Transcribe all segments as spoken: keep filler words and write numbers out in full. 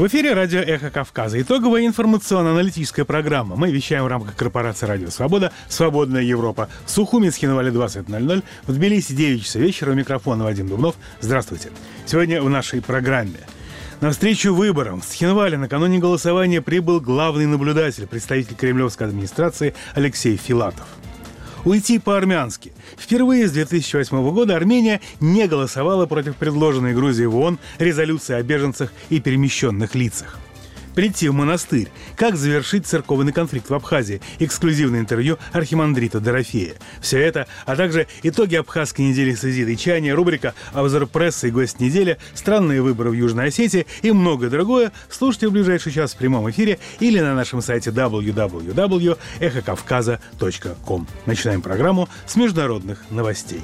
В эфире радио «Эхо Кавказа». Итоговая информационно-аналитическая программа. Мы вещаем в рамках корпорации «Радио Свобода», «Свободная Европа». В Сухуми, Схинвале двадцать ноль ноль, в Тбилиси девять часов вечера. У микрофона Вадим Дубнов. Здравствуйте. Сегодня в нашей программе. На встречу выборам в Схинвале накануне голосования прибыл главный наблюдатель, представитель кремлевской администрации Алексей Филатов. Уйти по-армянски. Впервые с две тысячи восьмого года Армения не голосовала против предложенной Грузией в ООН резолюции о беженцах и перемещенных лицах. Прийти в монастырь. Как завершить церковный конфликт в Абхазии. Эксклюзивное интервью архимандрита Дорофея. Все это, а также итоги абхазской недели с Изидой Чани, рубрика «Обзор прессы» и гость недели, странные выборы в Южной Осетии и многое другое слушайте в ближайший час в прямом эфире или на нашем сайте дабл ю дабл ю дабл ю точка эхо кавказа точка ком. Начинаем программу с международных новостей.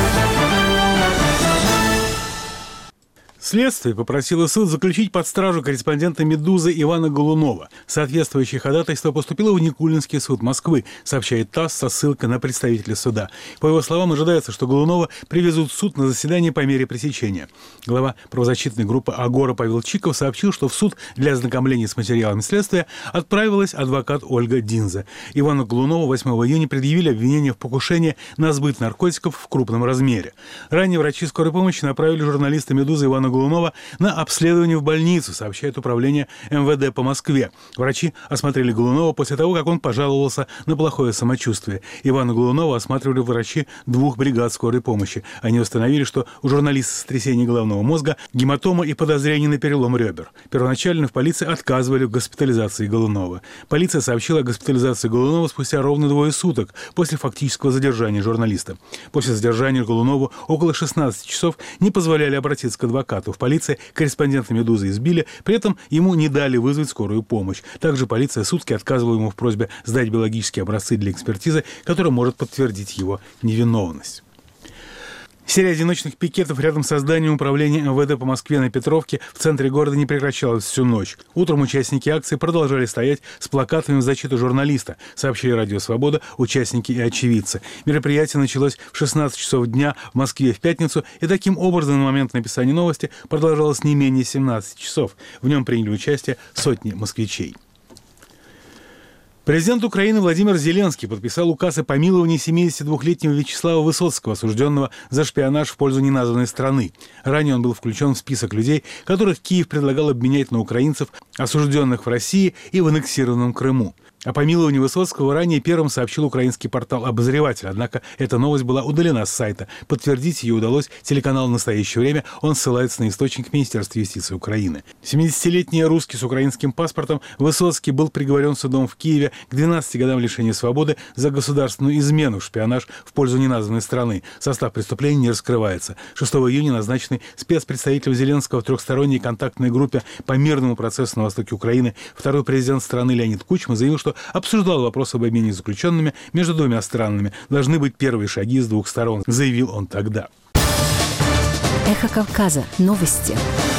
Следствие попросило суд заключить под стражу корреспондента «Медузы» Ивана Голунова. Соответствующее ходатайство поступило в Никулинский суд Москвы, сообщает ТАСС со ссылкой на представителя суда. По его словам, ожидается, что Голунова привезут в суд на заседание по мере пресечения. Глава правозащитной группы «Агора» Павел Чиков сообщил, что в суд для ознакомления с материалами следствия отправилась адвокат Ольга Динза. Ивану Голунову восьмого июня предъявили обвинение в покушении на сбыт наркотиков в крупном размере. Ранее врачи скорой помощи направили журналиста «Медузы» Ивана Голунова на обследование в больницу, сообщает управление эм вэ дэ по Москве. Врачи осмотрели Голунова после того, как он пожаловался на плохое самочувствие. Ивана Голунова осматривали врачи двух бригад скорой помощи. Они установили, что у журналиста сотрясение головного мозга, гематома и подозрение на перелом ребер. Первоначально в полиции отказывали в госпитализации Голунова. Полиция сообщила о госпитализации Голунова спустя ровно двое суток после фактического задержания журналиста. После задержания Голунову около шестнадцати часов не позволяли обратиться к адвокату. В полиции корреспондента «Медузы» избили, при этом ему не дали вызвать скорую помощь. Также полиция сутки отказывала ему в просьбе сдать биологические образцы для экспертизы, которая может подтвердить его невиновность. Серия одиночных пикетов рядом с зданием управления эм вэ дэ по Москве на Петровке в центре города не прекращалась всю ночь. Утром участники акции продолжали стоять с плакатами в защиту журналиста, сообщили «Радио Свобода» участники и очевидцы. Мероприятие началось в шестнадцать часов дня в Москве в пятницу, и таким образом на момент написания новости продолжалось не менее семнадцати часов. В нем приняли участие сотни москвичей. Президент Украины Владимир Зеленский подписал указ о помиловании семидесятидвухлетнего Вячеслава Высоцкого, осужденного за шпионаж в пользу неназванной страны. Ранее он был включен в список людей, которых Киев предлагал обменять на украинцев, осужденных в России и в аннексированном Крыму. О помиловании Высоцкого ранее первым сообщил украинский портал «Обозреватель», однако эта новость была удалена с сайта. Подтвердить ее удалось телеканалу «Настоящее время», он ссылается на источник Министерства юстиции Украины. семидесятилетний русский с украинским паспортом Высоцкий был приговорен судом в Киеве к двенадцати годам лишения свободы за государственную измену, шпионаж в пользу неназванной страны. Состав преступления не раскрывается. шестого июня назначенный спецпредставителем Зеленского в трехсторонней контактной группе по мирному процессу на востоке Украины второй президент страны Леонид Кучма заявил, что обсуждал вопрос об обмене заключенными между двумя странами. Должны быть первые шаги с двух сторон, заявил он тогда. Эхо Кавказа. Новости.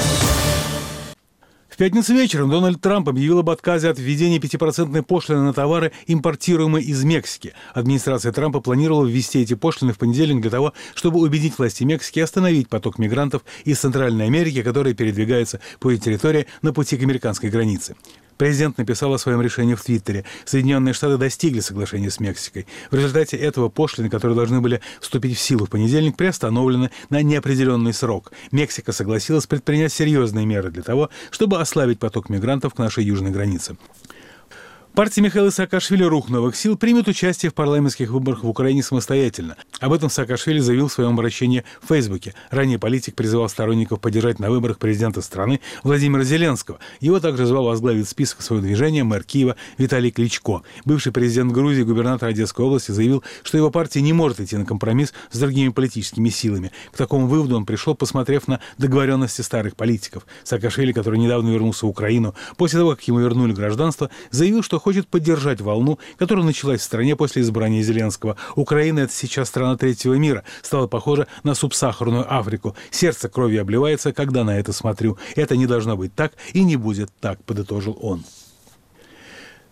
В пятницу вечером Дональд Трамп объявил об отказе от введения пятипроцентной пошлины на товары, импортируемые из Мексики. Администрация Трампа планировала ввести эти пошлины в понедельник для того, чтобы убедить власти Мексики остановить поток мигрантов из Центральной Америки, которые передвигаются по ее территории на пути к американской границе. Президент написал о своем решении в Твиттере. Соединенные Штаты достигли соглашения с Мексикой. В результате этого пошлины, которые должны были вступить в силу в понедельник, приостановлены на неопределенный срок. Мексика согласилась предпринять серьезные меры для того, чтобы ослабить поток мигрантов к нашей южной границе. Партия Михаила Саакашвили «Рух новых сил» примет участие в парламентских выборах в Украине самостоятельно. Об этом Саакашвили заявил в своем обращении в Фейсбуке. Ранее политик призывал сторонников поддержать на выборах президента страны Владимира Зеленского. Его также звал возглавить список своего движения мэр Киева Виталий Кличко. Бывший президент Грузии, губернатор Одесской области, заявил, что его партия не может идти на компромисс с другими политическими силами. К такому выводу он пришел, посмотрев на договоренности старых политиков. Саакашвили, который недавно вернулся в Украину после того, как ему вернули гражданство, заявил, что хочет поддержать волну, которая началась в стране после избрания Зеленского. Украина — это сейчас страна третьего мира, стала похожа на субсахарную Африку. Сердце кровью обливается, когда на это смотрю. Это не должно быть так и не будет так, подытожил он.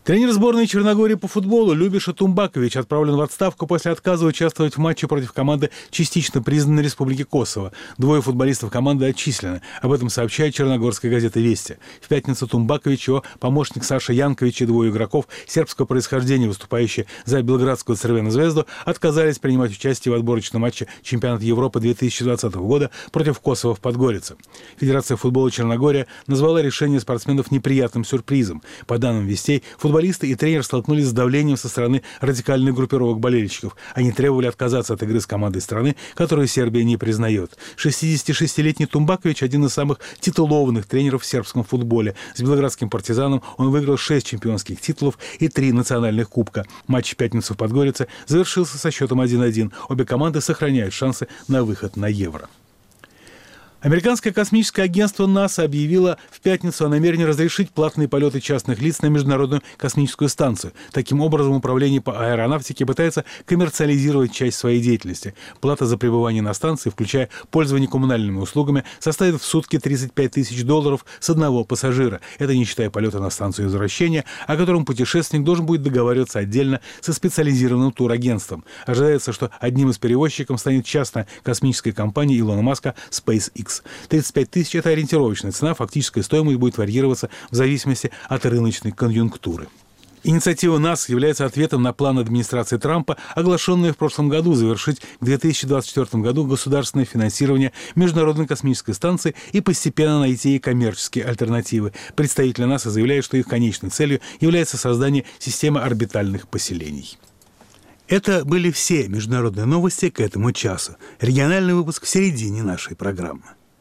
Тренер сборной Черногории по футболу Любиша Тумбакович отправлен в отставку после отказа участвовать в матче против команды, частично признанной Республики Косово. Двое футболистов команды отчислены. Об этом сообщает черногорская газета «Вести». В пятницу Тумбакович, его помощник Саша Янкович и двое игроков сербского происхождения, выступающие за белградскую «Црвену звезду», отказались принимать участие в отборочном матче чемпионата Европы две тысячи двадцатого года против Косово в Подгорице. Федерация футбола Черногория назвала решение спортсменов неприятным сюрпризом. По данным «Вестей», футболисты и тренер столкнулись с давлением со стороны радикальных группировок болельщиков. Они требовали отказаться от игры с командой страны, которую Сербия не признает. шестидесятишестилетний Тумбакович – один из самых титулованных тренеров в сербском футболе. С белградским «Партизаном» он выиграл шесть чемпионских титулов и три национальных кубка. Матч в пятницу в Подгорице завершился со счетом один-один. Обе команды сохраняют шансы на выход на Евро. Американское космическое агентство НАСА объявило в пятницу о намерении разрешить платные полеты частных лиц на Международную космическую станцию. Таким образом, управление по аэронавтике пытается коммерциализировать часть своей деятельности. Плата за пребывание на станции, включая пользование коммунальными услугами, составит в сутки тридцать пять тысяч долларов с одного пассажира. Это не считая полета на станцию возвращения, о котором путешественник должен будет договариваться отдельно со специализированным турагентством. Ожидается, что одним из перевозчиков станет частная космическая компания Илона Маска SpaceX. тридцать пять тысяч – это ориентировочная цена, фактическая стоимость будет варьироваться в зависимости от рыночной конъюнктуры. Инициатива НАСА является ответом на план администрации Трампа, оглашенный в прошлом году, завершить к две тысячи двадцать четвёртому году государственное финансирование Международной космической станции и постепенно найти ей коммерческие альтернативы. Представители НАСА заявляют, что их конечной целью является создание системы орбитальных поселений. Это были все международные новости к этому часу. Региональный выпуск в середине нашей программы.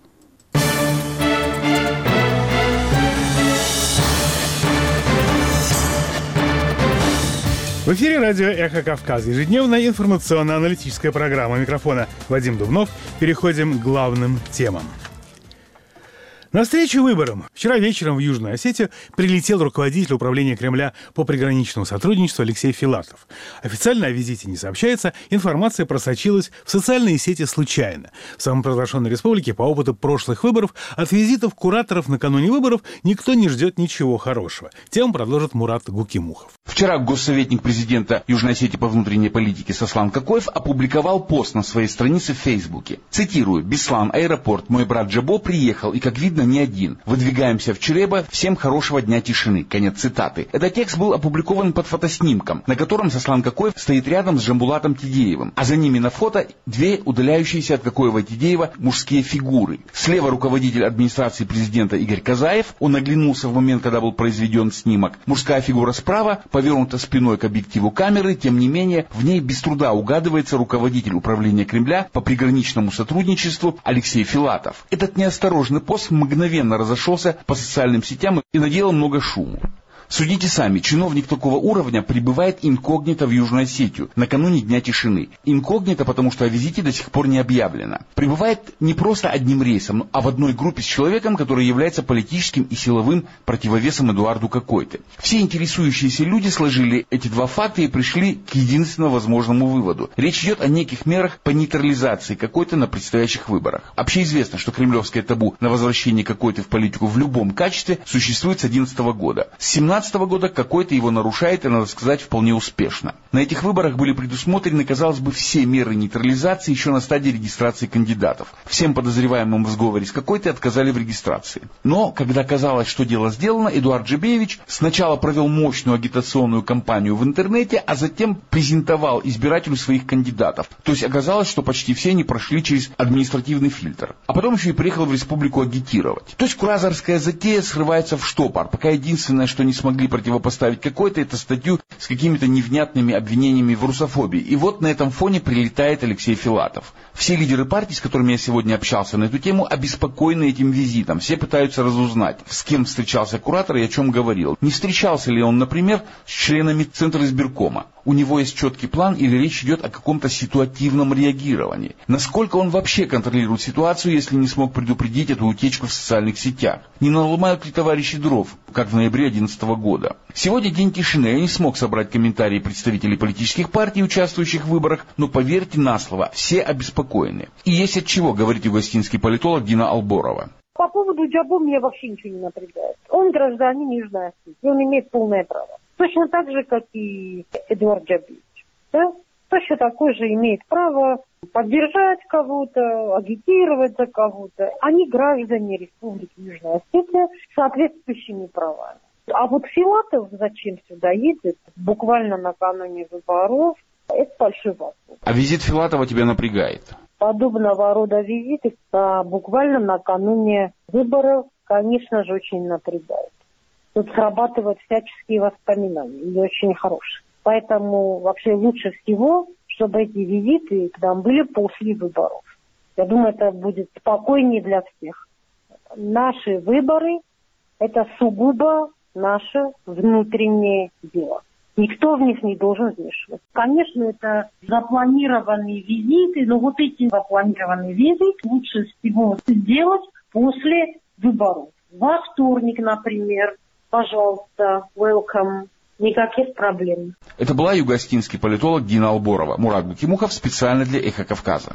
В эфире радио «Эхо Кавказа». Ежедневная информационно-аналитическая программа. Микрофона Вадим Дубнов. Переходим к главным темам. На встречу выборам вчера вечером в Южную Осетию прилетел руководитель управления Кремля по приграничному сотрудничеству Алексей Филатов. Официально о визите не сообщается, информация просочилась в социальные сети случайно. В самопровозглашенной республике по опыту прошлых выборов от визитов кураторов накануне выборов никто не ждет ничего хорошего. Тему продолжит Мурат Гукимухов. Вчера госсоветник президента Южной Осетии по внутренней политике Сослан Какоев опубликовал пост на своей странице в Фейсбуке. Цитирую: «Беслан, аэропорт, мой брат Джабо приехал, и, как видно, не один. Выдвигаемся в Чреба. Всем хорошего дня тишины». Конец цитаты. Этот текст был опубликован под фотоснимком, на котором Сослан Какоев стоит рядом с Жамбулатом Тидеевым, а за ними на фото две удаляющиеся от Какоева и Тидеева мужские фигуры. Слева руководитель администрации президента Игорь Казаев. Он оглянулся в момент, когда был произведен снимок. Мужская фигура справа повернута спиной к объективу камеры. Тем не менее, в ней без труда угадывается руководитель управления Кремля по приграничному сотрудничеству Алексей Филатов. Этот неосторожный пост мгновенно разошелся по социальным сетям и наделал много шуму. Судите сами, чиновник такого уровня прибывает инкогнито в Южную Осетию накануне Дня тишины. Инкогнито, потому что о визите до сих пор не объявлено. Прибывает не просто одним рейсом, а в одной группе с человеком, который является политическим и силовым противовесом Эдуарду Какойте. Все интересующиеся люди сложили эти два факта и пришли к единственному возможному выводу. Речь идет о неких мерах по нейтрализации Какойте на предстоящих выборах. Общеизвестно, что кремлевское табу на возвращение Какойте в политику в любом качестве существует с две тысячи одиннадцатого года. С две тысячи семнадцатого года Какойте его нарушает, и, надо сказать, вполне успешно. На этих выборах были предусмотрены, казалось бы, все меры нейтрализации еще на стадии регистрации кандидатов. Всем подозреваемым в сговоре с Какойте отказали в регистрации. Но, когда казалось, что дело сделано, Эдуард Джебеевич сначала провел мощную агитационную кампанию в интернете, а затем презентовал избирателю своих кандидатов. То есть оказалось, что почти все они прошли через административный фильтр. А потом еще и приехал в республику агитировать. То есть кураторская затея срывается в штопор, пока единственное, что не смогли противопоставить Какойте, это статью с какими-то невнятными обвинениями в русофобии. И вот на этом фоне прилетает Алексей Филатов. Все лидеры партий, с которыми я сегодня общался на эту тему, обеспокоены этим визитом. Все пытаются разузнать, с кем встречался куратор и о чем говорил. Не встречался ли он, например, с членами Центра избиркома? У него есть четкий план или речь идет о каком-то ситуативном реагировании? Насколько он вообще контролирует ситуацию, если не смог предупредить эту утечку в социальных сетях? Не наломают ли товарищи дров, как в ноябре две тысячи одиннадцатого года? Сегодня день тишины, я не смог собрать комментарии представителей политических партий, участвующих в выборах, но поверьте на слово, все обеспокоены. И есть от чего, говорит югославский политолог Дина Алборова. По поводу Джабо меня вообще ничего не напрягает. Он гражданин Южной Осетии, он имеет полное право. Точно так же, как и Эдуард Джабиевич. Да? Точно такой же имеет право поддержать кого-то, агитировать за кого-то. Они граждане Республики Южная Осетия с соответствующими правами. А вот Филатов зачем сюда едет, буквально накануне выборов, это большой вопрос. А визит Филатова тебя напрягает? Подобного рода визиты а, буквально накануне выборов, конечно же, очень напрягает. Тут срабатывают всяческие воспоминания, и очень хорошие. Поэтому вообще лучше всего, чтобы эти визиты к нам были после выборов. Я думаю, это будет спокойнее для всех. Наши выборы – это сугубо наше внутреннее дело. Никто в них не должен вмешиваться. Конечно, это запланированные визиты, но вот эти запланированные визиты лучше всего сделать после выборов. Во вторник, например, пожалуйста, welcome. Никаких проблем. Это была югоостинский политолог Дина Алборова. Мурат Букимухов специально для «Эхо Кавказа».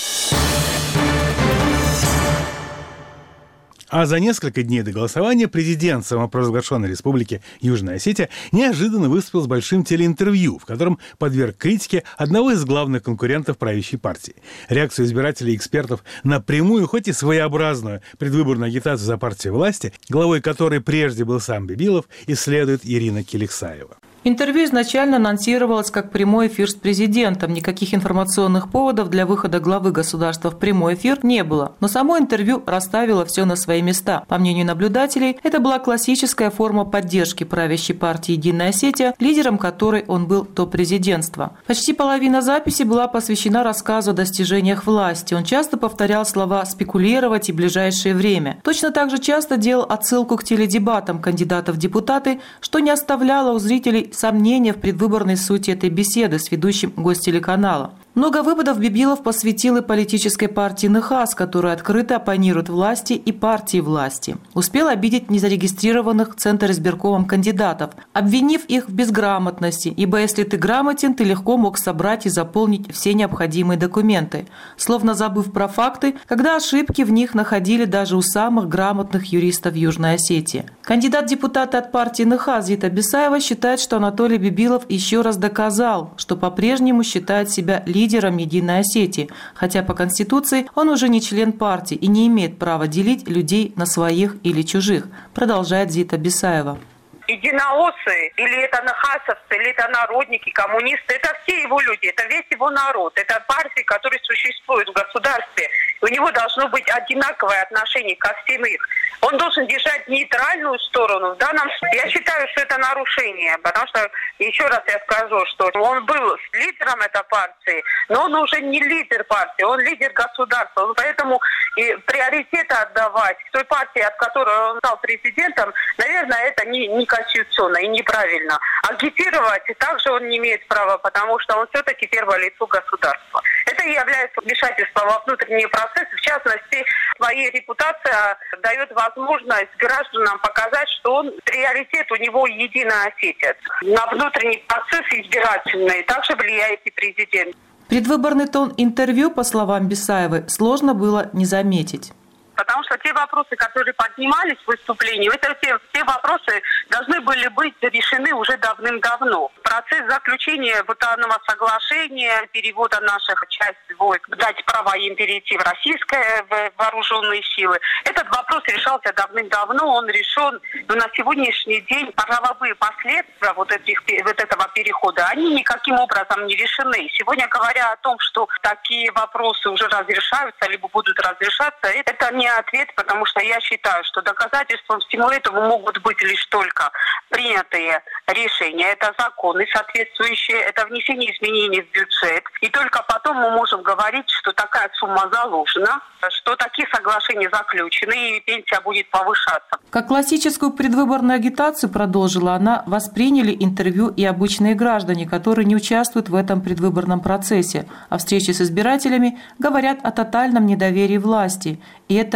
А за несколько дней до голосования президент самопровозглашенной республики Южная Осетия неожиданно выступил с большим телеинтервью, в котором подверг критике одного из главных конкурентов правящей партии. Реакцию избирателей и экспертов на прямую, хоть и своеобразную предвыборную агитацию за партию власти, главой которой прежде был сам Бибилов, исследует Ирина Келексаева. Интервью изначально анонсировалось как прямой эфир с президентом. Никаких информационных поводов для выхода главы государства в прямой эфир не было. Но само интервью расставило все на свои места. По мнению наблюдателей, это была классическая форма поддержки правящей партии «Единая Осетия», лидером которой он был до президентства. Почти половина записи была посвящена рассказу о достижениях власти. Он часто повторял слова «спекулировать» и «ближайшее время». Точно так же часто делал отсылку к теледебатам кандидатов в депутаты, что не оставляло у зрителей сомнения в предвыборной сути этой беседы с ведущим гостелеканала. Много выводов Бибилов посвятил и политической партии НХАС, которая открыто оппонирует власти и партии власти. Успел обидеть незарегистрированных Центризбиркомом кандидатов, обвинив их в безграмотности, ибо если ты грамотен, ты легко мог собрать и заполнить все необходимые документы, словно забыв про факты, когда ошибки в них находили даже у самых грамотных юристов Южной Осетии. Кандидат в депутаты от партии НХАС Зита Бесаева считает, что Анатолий Бибилов еще раз доказал, что по-прежнему считает себя лидером лидером Единой Осетии, хотя по Конституции он уже не член партии и не имеет права делить людей на своих или чужих, продолжает Зита Бесаева. Единооссы, или это нахасовцы, или это народники, коммунисты, это все его люди, это весь его народ, это партии, которые существуют в государстве. У него должно быть одинаковое отношение ко всем их. Он должен держать нейтральную сторону. В данном случае я считаю, что это нарушение, потому что, еще раз я скажу, что он был лидером этой партии, но он уже не лидер партии, он лидер государства. Поэтому и приоритеты отдавать той партии, от которой он стал президентом, наверное, это не, не конституционно и неправильно. Агитировать также он не имеет права, потому что он все-таки первое лицо государства. Это и является вмешательством во внутренние процессы. В частности, своей репутация дает возможность гражданам показать, что он приоритет у него Единая Осетия. На внутренний процесс избирательный также влияет и президент. Предвыборный тон интервью, по словам Бесаевой, сложно было не заметить. Потому что те вопросы, которые поднимались в выступлении, это те, те вопросы должны были быть решены уже давным-давно. Процесс заключения данного соглашения, перевода наших частей войск, дать права им перейти в российское в вооруженные силы, этот вопрос решался давным-давно, он решен, но на сегодняшний день правовые последствия вот, этих, вот этого перехода, они никаким образом не решены. Сегодня, говоря о том, что такие вопросы уже разрешаются, либо будут разрешаться, это не ответ, потому что я считаю, что доказательством всему этому могут быть лишь только принятые решения. Это законы соответствующие, это внесение изменений в бюджет. И только потом мы можем говорить, что такая сумма заложена, что такие соглашения заключены, и пенсия будет повышаться. Как классическую предвыборную агитацию, продолжила она, восприняли интервью и обычные граждане, которые не участвуют в этом предвыборном процессе, а встречи с избирателями говорят о тотальном недоверии власти. И это вопреки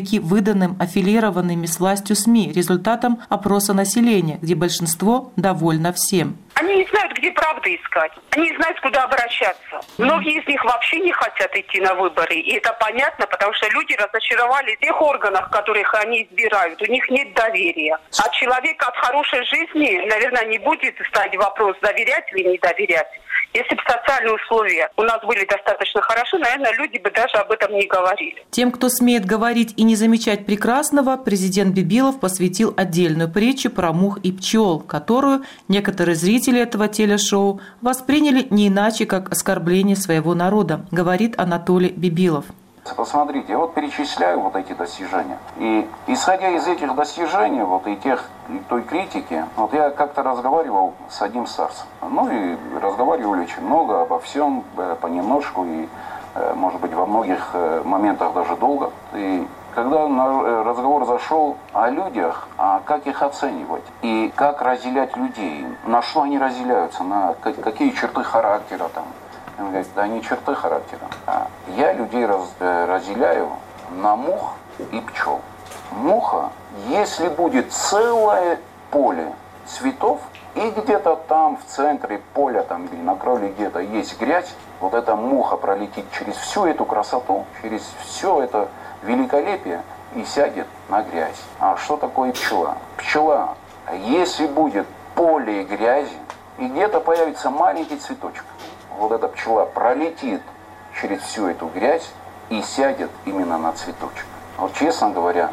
вопреки выданным аффилированными с властью СМИ результатам опроса населения, где большинство довольно всем. Они не знают, где правды искать. Они не знают, куда обращаться. Многие из них вообще не хотят идти на выборы. И это понятно, потому что люди разочаровались в тех органах, которых они избирают. У них нет доверия. А человек от хорошей жизни, наверное, не будет ставить вопрос, доверять или не доверять. Если бы социальные условия у нас были достаточно хороши, наверное, люди бы даже об этом не говорили. Тем, кто смеет говорить и не замечать прекрасного, президент Бибилов посвятил отдельную притчу про мух и пчел, которую некоторые зрители этого телешоу восприняли не иначе, как оскорбление своего народа, говорит Анатолий Бибилов. Посмотрите, я вот перечисляю вот эти достижения. И исходя из этих достижений, вот и тех, и той критики, вот я как-то разговаривал с одним старцем. Ну и разговаривали очень много обо всем, понемножку, и, может быть, во многих моментах даже долго. И когда разговор зашел о людях, а как их оценивать и как разделять людей, на что они разделяются, на какие черты характера там. Он говорит, да не черты характера. А я людей раз, разделяю на мух и пчел. Муха, если будет целое поле цветов, и где-то там в центре поля там, или на кроле где-то есть грязь, вот эта муха пролетит через всю эту красоту, через все это великолепие и сядет на грязь. А что такое пчела? Пчела, если будет поле грязи, и где-то появится маленький цветочек, вот эта пчела пролетит через всю эту грязь и сядет именно на цветочек. Вот честно говоря,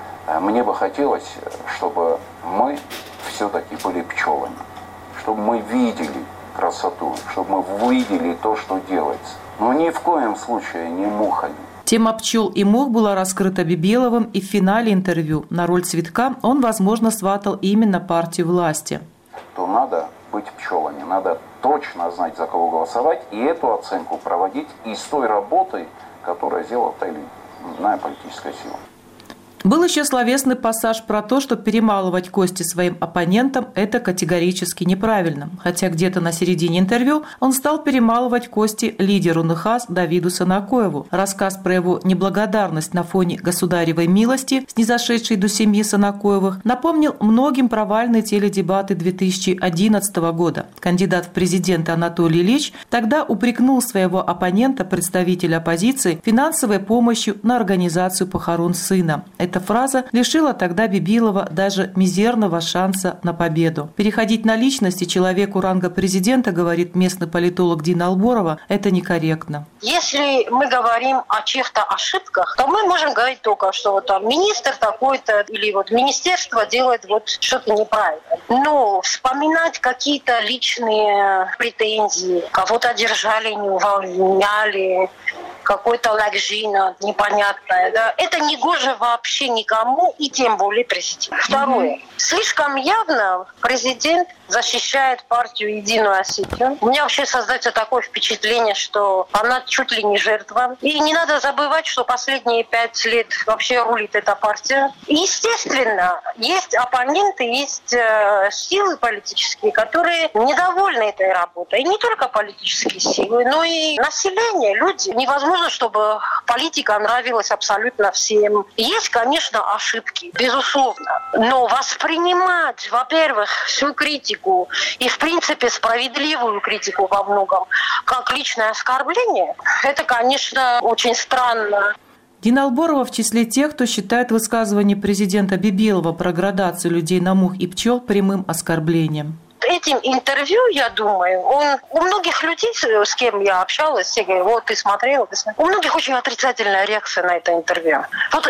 мне бы хотелось, чтобы мы все-таки были пчелами, чтобы мы видели красоту, чтобы мы видели то, что делается. Но ни в коем случае не мухами. Тема пчел и мух была раскрыта Бибиловым, и в финале интервью на роль цветка он, возможно, сватал именно партию власти. То надо быть пчелами, надо точно знать, за кого голосовать, и эту оценку проводить из той работы, которая сделала та или иная политическая сила. Был еще словесный пассаж про то, что перемалывать кости своим оппонентам – это категорически неправильно. Хотя где-то на середине интервью он стал перемалывать кости лидеру НХАС Давиду Сынакоеву. Рассказ про его неблагодарность на фоне государевой милости, снизошедшей до семьи Сынакоевых, напомнил многим провальные теледебаты две тысячи одиннадцатого года. Кандидат в президенты Анатолий Ильич тогда упрекнул своего оппонента, представителя оппозиции, финансовой помощью на организацию похорон сына. Эта фраза лишила тогда Бибилова даже мизерного шанса на победу. Переходить на личности человеку ранга президента, говорит местный политолог Дина Алборова, это некорректно. Если мы говорим о чьих-то ошибках, то мы можем говорить только, что вот там министр такой-то или вот министерство делает вот что-то неправильно. Но вспоминать какие-то личные претензии, кого-то держали, не увольняли, какой-то лагжина непонятная, да, это не гоже вообще никому, и тем более президенту. Второе. Слишком явно президент защищает партию «Единую Осетию». У меня вообще создается такое впечатление, что она чуть ли не жертва. И не надо забывать, что последние пять лет вообще рулит эта партия. И, естественно, есть оппоненты, есть э, силы политические, которые недовольны этой работой. И не только политические силы, но и население, люди. Невозможно, чтобы политика нравилась абсолютно всем. Есть, конечно, ошибки, безусловно. Но воспринимать, во-первых, всю критику и, в принципе, справедливую критику во многом как личное оскорбление, это, конечно, очень странно. Дина Алборова в числе тех, кто считает высказывание президента Бибилова про градацию людей на мух и пчел прямым оскорблением. Этим интервью, я думаю, он у многих людей, с кем я общалась, все говорят, вот ты смотрела, ты смотрела. У многих очень отрицательная реакция на это интервью. Вот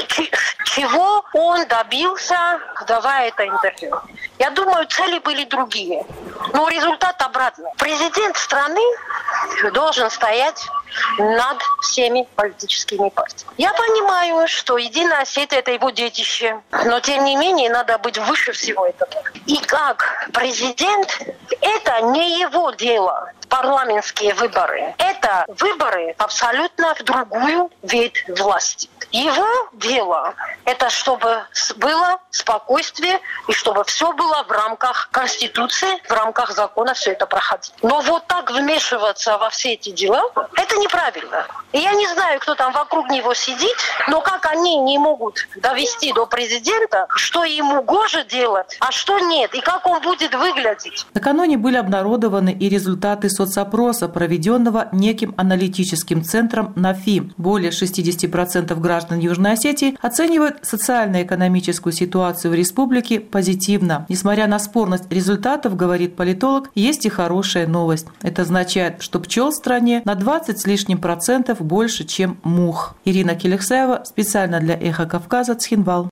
чего он добился, давая это интервью? Я думаю, цели были другие. Но результат обратный. Президент страны должен стоять над всеми политическими партиями. Я понимаю, что Единая Осетия – это его детище, но тем не менее надо быть выше всего этого. И как президент, это не его дело, парламентские выборы. Это выборы абсолютно в другую ветвь власти. Его дело – это чтобы было спокойствие и чтобы все было в рамках Конституции, в рамках закона все это проходило. Но вот так вмешиваться во все эти дела – это неправильно. И я не знаю, кто там вокруг него сидит, но как они не могут довести до президента, что ему гоже делать, а что нет, и как он будет выглядеть. Накануне были обнародованы и результаты соцопроса, проведенного неким аналитическим центром НАФИ. Более шестьдесят процентов граждан Южной Осетии оценивают социально-экономическую ситуацию в республике позитивно. Несмотря на спорность результатов, говорит политолог, есть и хорошая новость. Это означает, что пчел в стране на двадцать с лишним процентов больше, чем мух. Ирина Келексаева, специально для «Эхо Кавказа», Цхинвал.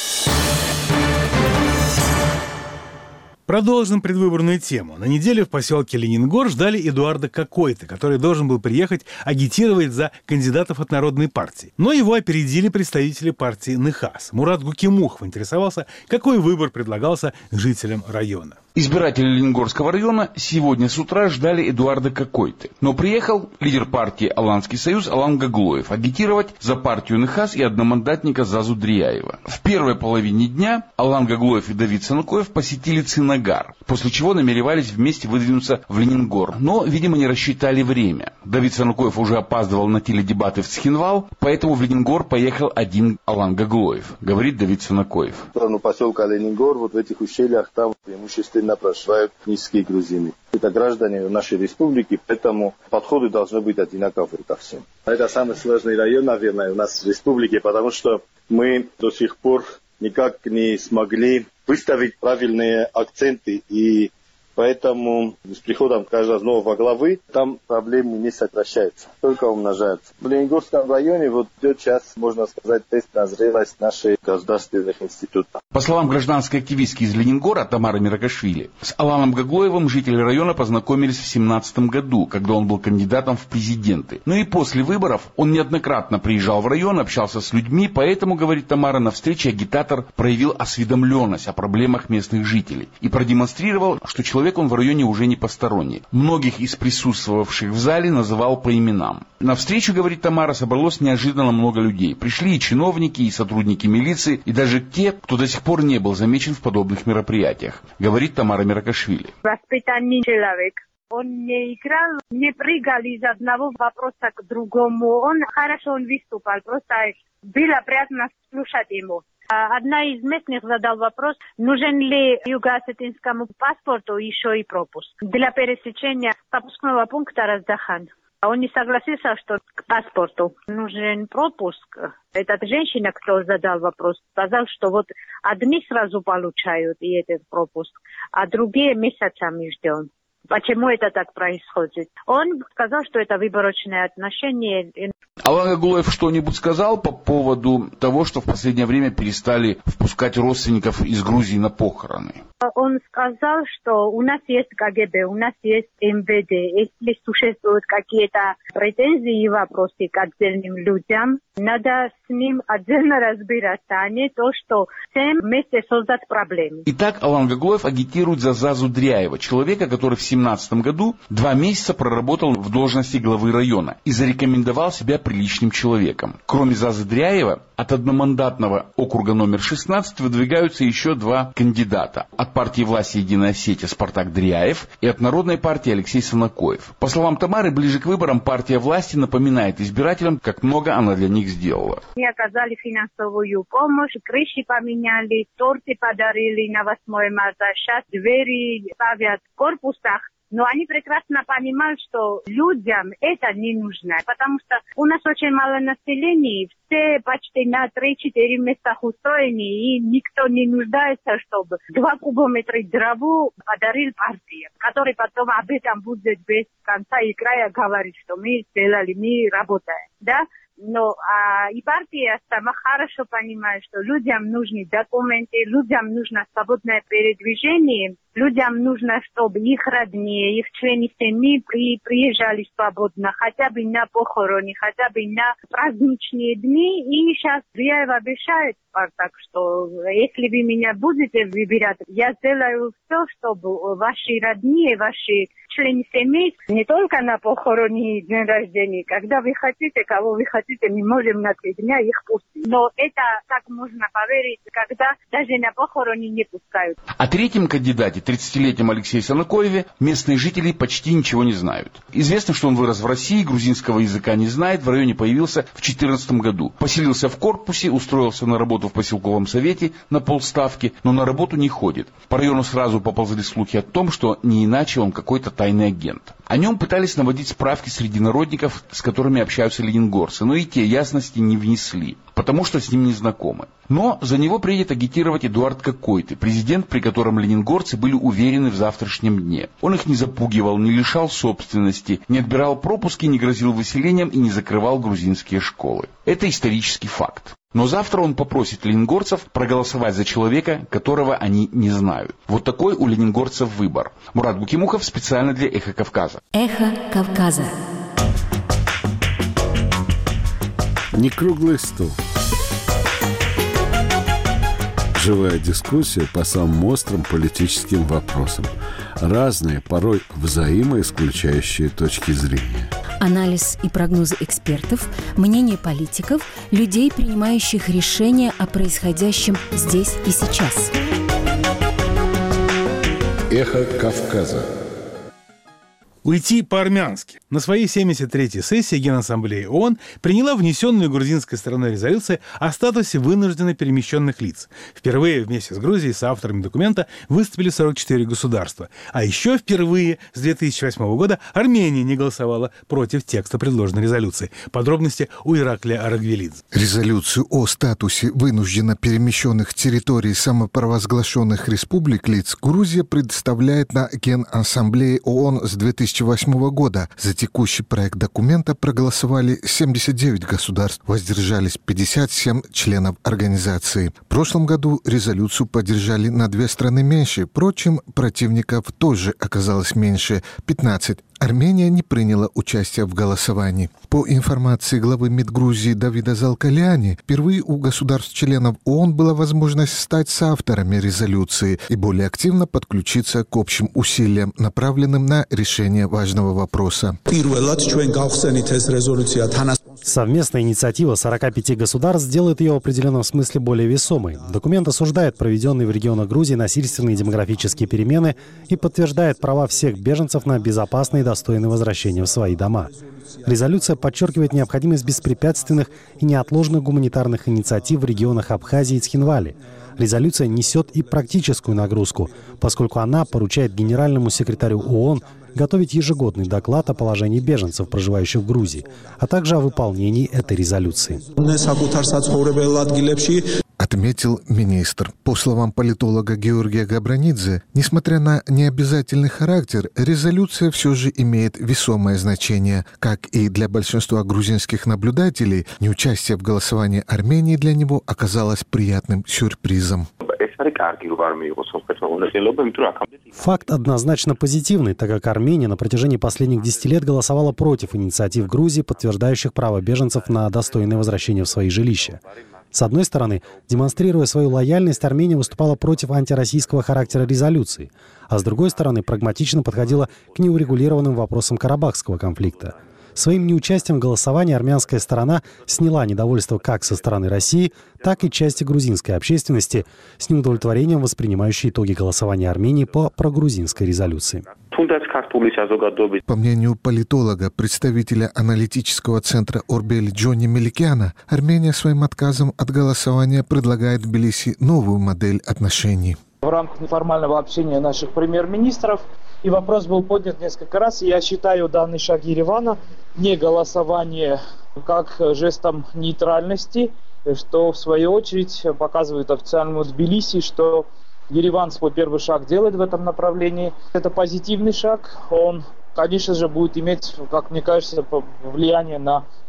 Продолжим предвыборную тему. На неделе в поселке Ленингор ждали Эдуарда Какой-то, который должен был приехать агитировать за кандидатов от Народной партии. Но его опередили представители партии НХАС. Мурат Гукимухов интересовался, какой выбор предлагался жителям района. Избиратели Лениногорского района сегодня с утра ждали Эдуарда Какой-то. Но приехал лидер партии «Аланский союз» Алан Гаглоев агитировать за партию НХАС и одномандатника Зазу Дрияева. В первой половине дня Алан Гаглоев и Давид Санукоев посетили Цинагар, после чего намеревались вместе выдвинуться в Ленингор. Но, видимо, не рассчитали время. Давид Санукоев уже опаздывал на теледебаты в Цхинвал, поэтому в Ленингор поехал один Алан Гаглоев, говорит Давид Санукоев. В сторону поселка Ленингор, вот в этих ущельях, там преимущественно проживают низкие грузины. Это граждане нашей республики, поэтому подходы должны быть одинаковые ко всем. Это самый сложный район, наверное, у нас в республике, потому что мы до сих пор никак не смогли выставить правильные акценты, и поэтому с приходом каждого нового главы там проблемы не сокращаются, только умножаются. В Ленингорском районе вот идет сейчас, можно сказать, тест на зрелость наших государственных институтов. По словам гражданской активистки из Ленингора Тамары Миракашвили, с Аланом Гаглоевым жители района познакомились в две тысячи семнадцатом году, когда он был кандидатом в президенты. Но и после выборов он неоднократно приезжал в район, общался с людьми, поэтому, говорит Тамара, на встрече агитатор проявил осведомленность о проблемах местных жителей и продемонстрировал, что человек он в районе уже не посторонний. Многих из присутствовавших в зале называл по именам. На встречу, говорит Тамара, собралось неожиданно много людей. Пришли и чиновники, и сотрудники милиции, и даже те, кто до сих пор не был замечен в подобных мероприятиях, говорит Тамара Миракашвили. Воспитанный человек. Он не играл, не прыгал из одного вопроса к другому. Он хорошо он выступал, просто было приятно слушать ему. Одна из местных задал вопрос, нужен ли юго-осетинскому паспорту еще и пропуск для пересечения пропускного пункта Раздахан. Он не согласился, что к паспорту нужен пропуск. Эта женщина, кто задал вопрос, сказал, что вот одни сразу получают и этот пропуск, а другие месяцами ждем. Почему это так происходит? Он сказал, что это выборочное отношение. Алан Гаглоев что-нибудь сказал по поводу того, что в последнее время перестали впускать родственников из Грузии на похороны? Он сказал, что у нас есть КГБ, у нас есть МВД. Если существуют какие-то претензии и вопросы к отдельным людям, надо с ним отдельно разбираться, а не то, что всем вместе создать проблемы. Итак, Алан Гаглоев агитирует за Зазу Дряева, человека, который в две тысячи семнадцатом году два месяца проработал в должности главы района и зарекомендовал себя приличным человеком. Кроме Зазы Дряева, от одномандатного округа номер шестнадцать выдвигаются еще два кандидата. От партии власти «Единая Осетия» Спартак Дряев и от Народной партии Алексей Санукоев. По словам Тамары, ближе к выборам партия власти напоминает избирателям, как много она для них сделала. Мы оказали финансовую помощь, крыши поменяли, торты подарили на восьмое марта, сейчас двери ставят в корпусах. Но они прекрасно понимают, что людям это не нужно, потому что у нас очень мало населения, все почти на три-четыре местах устроены, и никто не нуждается, чтобы два кубометра траву подарил партии, который потом об этом будет без конца и края говорить, что мы сделали, мы работаем, да? Но а, и партия сама хорошо понимает, что людям нужны документы, людям нужно свободное передвижение, Людям нужно, чтобы их родные, их члены семьи при, приезжали свободно, хотя бы на похороны, хотя бы на праздничные дни. И сейчас Биаев обещает, так что если вы меня будете выбирать, я сделаю все, чтобы ваши родные, ваши члены семьи не только на похороны и день рождения, когда вы хотите, кого вы хотите, мы можем на три дня их пустить. Но это так можно поверить, когда даже на похороны не пускают. О третьем кандидате, тридцатилетнем Алексее Санакоеве, местные жители почти ничего не знают. Известно, что он вырос в России, грузинского языка не знает, в районе появился в две тысячи четырнадцатом году. Поселился в корпусе, устроился на работу в поселковом совете на полставки, но на работу не ходит. По району сразу поползли слухи о том, что не иначе он какой-то тайный агент. О нем пытались наводить справки среди народников, с которыми общаются ленингорцы, но и те ясности не внесли, потому что с ним не знакомы. Но за него приедет агитировать Эдуард Какой-то, президент, при котором ленингорцы были уверены в завтрашнем дне. Он их не запугивал, не лишал собственности, не отбирал пропуски, не грозил выселением и не закрывал грузинские школы. Это исторический факт. Но завтра он попросит ленингорцев проголосовать за человека, которого они не знают. Вот такой у ленингорцев выбор. Мурат Букимухов специально для «Эхо Кавказа». «Эхо Кавказа». Не круглый стол. Живая дискуссия по самым острым политическим вопросам. Разные, порой взаимоисключающие точки зрения. Анализ и прогнозы экспертов, мнение политиков, людей, принимающих решения о происходящем здесь и сейчас. «Эхо Кавказа». Уйти по-армянски. На своей семьдесят третьей сессии Генассамблеи ООН приняла внесенную грузинской стороной резолюцию о статусе вынужденно перемещенных лиц. Впервые вместе с Грузией с авторами документа выступили сорок четыре государства. А еще впервые с две тысячи восьмого года Армения не голосовала против текста предложенной резолюции. Подробности у Ираклия Арагвелидзе. Резолюцию о статусе вынужденно перемещенных территорий самопровозглашенных республик лиц Грузия предоставляет на Генассамблее ООН с две тысячи восьмого года. За текущий проект документа проголосовали семьдесят девять государств, воздержались пятьдесят семь членов организации. В прошлом году резолюцию поддержали на две страны меньше, впрочем, противников тоже оказалось меньше – пятнадцать. Армения не приняла участие в голосовании. По информации главы МИД Грузии Давида Залкаляни, впервые у государств-членов ООН была возможность стать соавторами резолюции и более активно подключиться к общим усилиям, направленным на решение важного вопроса. Совместная инициатива сорока пяти государств сделает ее в определенном смысле более весомой. Документ осуждает проведенные в регионах Грузии насильственные демографические перемены и подтверждает права всех беженцев на безопасное и достойное возвращение в свои дома. Резолюция подчеркивает необходимость беспрепятственных и неотложных гуманитарных инициатив в регионах Абхазии и Цхинвали. Резолюция несет и практическую нагрузку, поскольку она поручает генеральному секретарю ООН готовить ежегодный доклад о положении беженцев, проживающих в Грузии, а также о выполнении этой резолюции. Отметил министр. По словам политолога Георгия Габранидзе, несмотря на необязательный характер, резолюция все же имеет весомое значение. Как и для большинства грузинских наблюдателей, неучастие в голосовании Армении для него оказалось приятным сюрпризом. Факт однозначно позитивный, так как Армения на протяжении последних десяти лет голосовала против инициатив Грузии, подтверждающих право беженцев на достойное возвращение в свои жилища. С одной стороны, демонстрируя свою лояльность, Армения выступала против антироссийского характера резолюции, а с другой стороны, прагматично подходила к неурегулированным вопросам Карабахского конфликта. Своим неучастием в голосовании армянская сторона сняла недовольство как со стороны России, так и части грузинской общественности, с неудовлетворением воспринимающей итоги голосования Армении по прогрузинской резолюции. По мнению политолога, представителя аналитического центра Орбели Джонни Меликяна, Армения своим отказом от голосования предлагает Тбилиси новую модель отношений. В рамках неформального общения наших премьер-министров и вопрос был поднят несколько раз. Я считаю данный шаг Еревана не голосование как жестом нейтральности, что в свою очередь показывает официальному Тбилиси, что Ереван свой первый шаг делает в этом направлении. Это позитивный шаг. Он, конечно же, будет иметь, как мне кажется, влияние на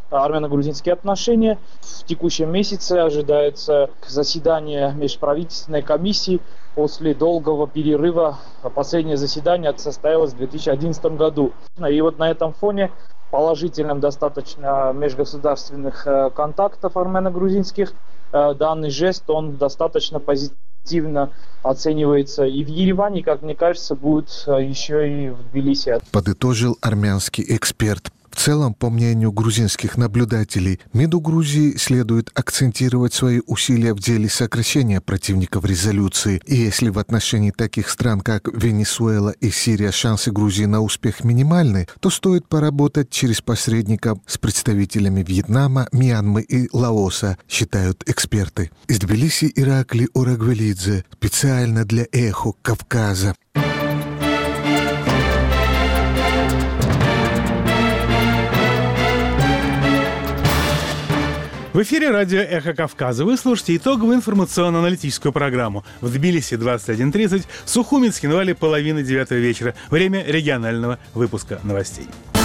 армяно-грузинские отношения. В текущем месяце ожидается заседание межправительственной комиссии. После долгого перерыва последнее заседание состоялось в две тысячи одиннадцатом году. И вот на этом фоне положительным достаточно межгосударственных контактов армяно-грузинских данный жест, он достаточно позитивно оценивается и в Ереване, как мне кажется, будет еще и в Тбилиси. Подытожил армянский эксперт. В целом, по мнению грузинских наблюдателей, МИДу Грузии следует акцентировать свои усилия в деле сокращения противников резолюции. И если в отношении таких стран, как Венесуэла и Сирия, шансы Грузии на успех минимальны, то стоит поработать через посредников с представителями Вьетнама, Мьянмы и Лаоса, считают эксперты. Из Тбилиси Иракли Урагвелидзе. Специально для «Эхо Кавказа». В эфире радио «Эхо Кавказа». Вы слушаете итоговую информационно-аналитическую программу. В Тбилиси двадцать один тридцать, в Сухуми, Цхинвале половина девятого вечера. Время регионального выпуска новостей.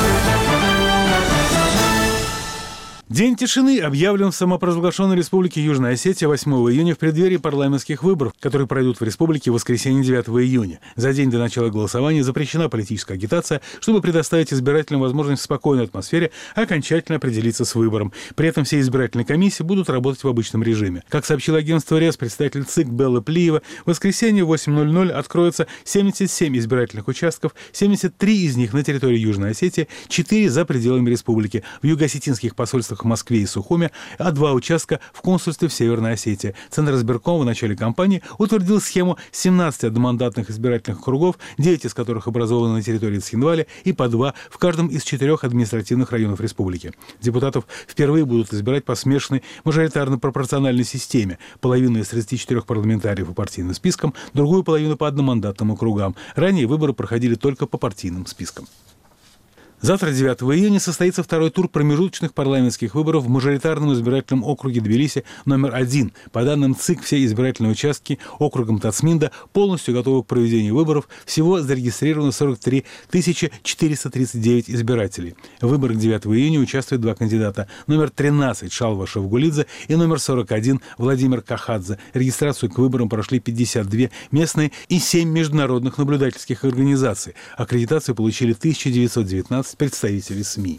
День тишины объявлен в самопровозглашенной Республике Южная Осетия восьмого июня в преддверии парламентских выборов, которые пройдут в республике в воскресенье девятого июня. За день до начала голосования запрещена политическая агитация, чтобы предоставить избирателям возможность в спокойной атмосфере окончательно определиться с выбором. При этом все избирательные комиссии будут работать в обычном режиме. Как сообщил агентство РЕС, представитель ЦИК Белла Плиева, в воскресенье в восемь ноль ноль откроется семьдесят семь избирательных участков, семьдесят три из них на территории Южной Осетии, четыре за пределами республики. В юго-осетинских посольствах в Москве и Сухуме, а два участка в консульстве в Северной Осетии. Центр избиркома в начале кампании утвердил схему семнадцати одномандатных избирательных округов, девять из которых образованы на территории Цхинваля и по два в каждом из четырех административных районов республики. Депутатов впервые будут избирать по смешанной мажоритарно-пропорциональной системе. Половину из тридцати четырёх парламентариев по партийным спискам, другую половину по одномандатным округам. Ранее выборы проходили только по партийным спискам. Завтра, девятого июня, состоится второй тур промежуточных парламентских выборов в мажоритарном избирательном округе Тбилиси номер один. По данным ЦИК, все избирательные участки округом Тацминда полностью готовы к проведению выборов. Всего зарегистрировано сорок три тысячи четыреста тридцать девять избирателей. В выборах девятого июня участвуют два кандидата. Номер тринадцать Шалва Шавгулидзе и номер сорок один Владимир Кахадзе. Регистрацию к выборам прошли пятьдесят две местные и семь международных наблюдательских организаций. Аккредитацию получили тысяча девятьсот девятнадцать представителей СМИ.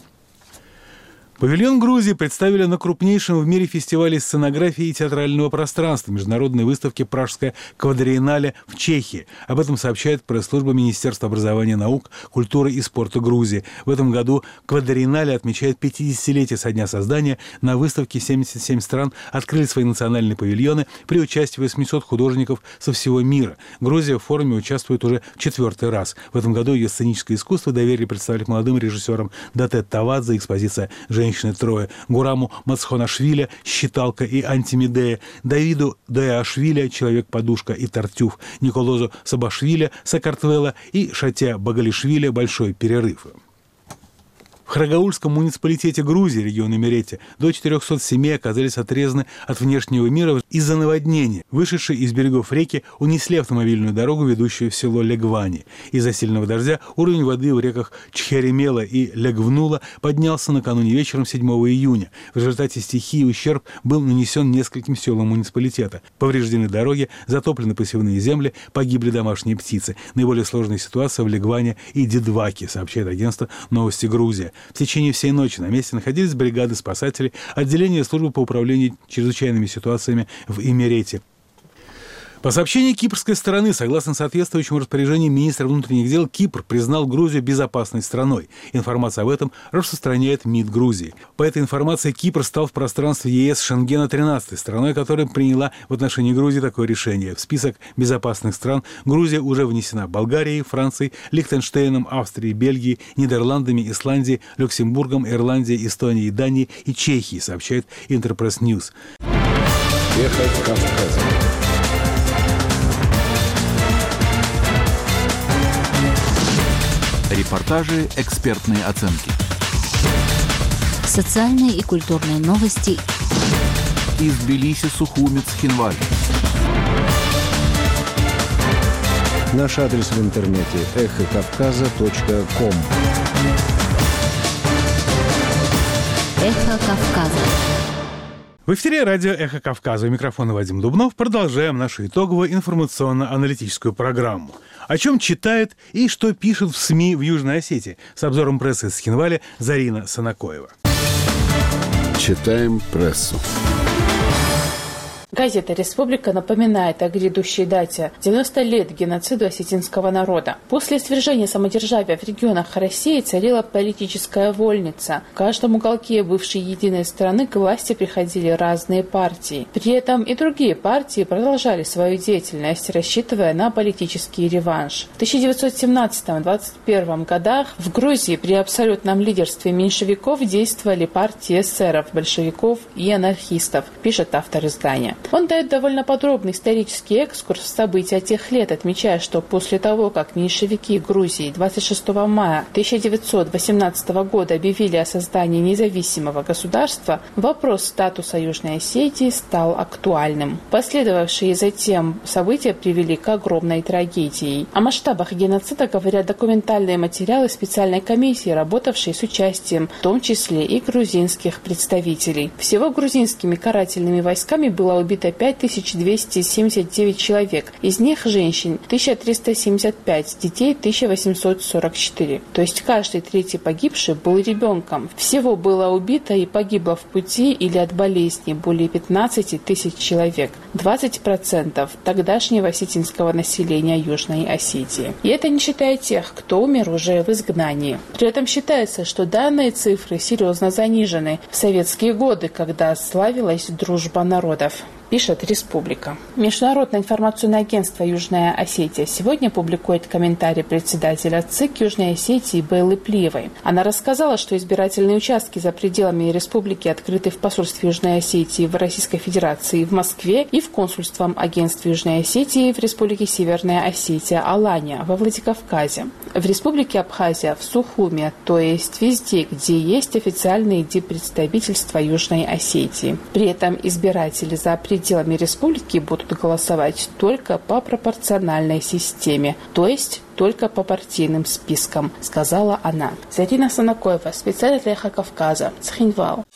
Павильон Грузии представили на крупнейшем в мире фестивале сценографии и театрального пространства международной выставки «Пражская квадриеннале» в Чехии. Об этом сообщает пресс-служба Министерства образования, наук, культуры и спорта Грузии. В этом году квадриеннале отмечает пятидесятилетие со дня создания. На выставке семьдесят семь стран открыли свои национальные павильоны при участии восьмисот художников со всего мира. Грузия в форуме участвует уже в четвертый раз. В этом году ее сценическое искусство доверили представить молодым режиссерам Датет Тавадзе, экспозиция «Женщины трое», Гураму Мацхонашвили, «Считалка» и «Антимедея», Давиду Даашвили, «Человек-подушка» и «Тартюф», Николозу Сабашвили, «Сакартвела» и Шатя Багалишвили «Большой перерыв». В Храгаульском муниципалитете Грузии, регион Имеретия, до четырехсот семей оказались отрезаны от внешнего мира из-за наводнения. Вышедшие из берегов реки унесли автомобильную дорогу, ведущую в село Легвани. Из-за сильного дождя уровень воды в реках Чхеремела и Легвнула поднялся накануне вечером седьмого июня. В результате стихии ущерб был нанесен нескольким селам муниципалитета. Повреждены дороги, затоплены посевные земли, погибли домашние птицы. Наиболее сложная ситуация в Легване и Дедваке, сообщает агентство «Новости Грузия». В течение всей ночи на месте находились бригады спасателей, отделение службы по управлению чрезвычайными ситуациями в Имерете. По сообщению кипрской стороны, согласно соответствующему распоряжению министра внутренних дел, Кипр признал Грузию безопасной страной. Информация об этом распространяет МИД Грузии. По этой информации Кипр стал в пространстве ЕС Шенгена тринадцатой страной, которая приняла в отношении Грузии такое решение. В список безопасных стран Грузия уже внесена Болгарией, Францией, Лихтенштейном, Австрией, Бельгией, Нидерландами, Исландией, Люксембургом, Ирландией, Эстонией, Данией и Чехией, сообщает Интерпресс Ньюс. Эхо Кавказа. Репортажи, экспертные оценки. Социальные и культурные новости. Из Тбилиси, Сухуми, Цхинваль. Наш адрес в интернете эхо кавказа точка ком. Эхо Кавказа. В эфире радио «Эхо Кавказа». У микрофона Вадим Дубнов. Продолжаем нашу итоговую информационно-аналитическую программу. О чем читает и что пишет в СМИ в Южной Осетии. С обзором прессы из Цхинваля Зарина Санакоева. Читаем прессу. Газета «Республика» напоминает о грядущей дате – девяносто лет геноциду осетинского народа. После свержения самодержавия в регионах России царила политическая вольница. В каждом уголке бывшей единой страны к власти приходили разные партии. При этом и другие партии продолжали свою деятельность, рассчитывая на политический реванш. В тысяча девятьсот семнадцатом — двадцать первом годах в Грузии при абсолютном лидерстве меньшевиков действовали партии эсеров, большевиков и анархистов, пишет автор издания. Он дает довольно подробный исторический экскурс в события тех лет, отмечая, что после того, как меньшевики Грузии двадцать шестого мая тысяча девятьсот восемнадцатого года объявили о создании независимого государства, вопрос статуса Южной Осетии стал актуальным. Последовавшие затем события привели к огромной трагедии. О масштабах геноцида говорят документальные материалы специальной комиссии, работавшей с участием, в том числе и грузинских представителей. Всего грузинскими карательными войсками было убито пять тысяч двести семьдесят девять человек, из них женщин тысяча триста семьдесят пять, детей тысяча восемьсот сорок четыре. То есть каждый третий погибший был ребенком. Всего было убито и погибло в пути или от болезни более пятнадцать тысяч человек, двадцать процентов тогдашнего осетинского населения Южной Осетии. И это не считая тех, кто умер уже в изгнании. При этом считается, что данные цифры серьезно занижены в советские годы, когда славилась дружба народов, пишет «Республика». Международное информационное агентство «Южная Осетия» сегодня публикует комментарий председателя ЦИК Южной Осетии Бейлы Плиевой. Она рассказала, что избирательные участки за пределами республики открыты в посольстве Южной Осетии в Российской Федерации в Москве и в консульством агентства Южной Осетии в Республике Северная Осетия Алания во Владикавказе, в Республике Абхазия в Сухуме, то есть везде, где есть официальные диппредставительства Южной Осетии. При этом избиратели за пределами пределами республики будут голосовать только по пропорциональной системе, то есть только по партийным спискам, сказала она. Зарина Санакоева, специально для «Эхо Кавказа», Цхинвал.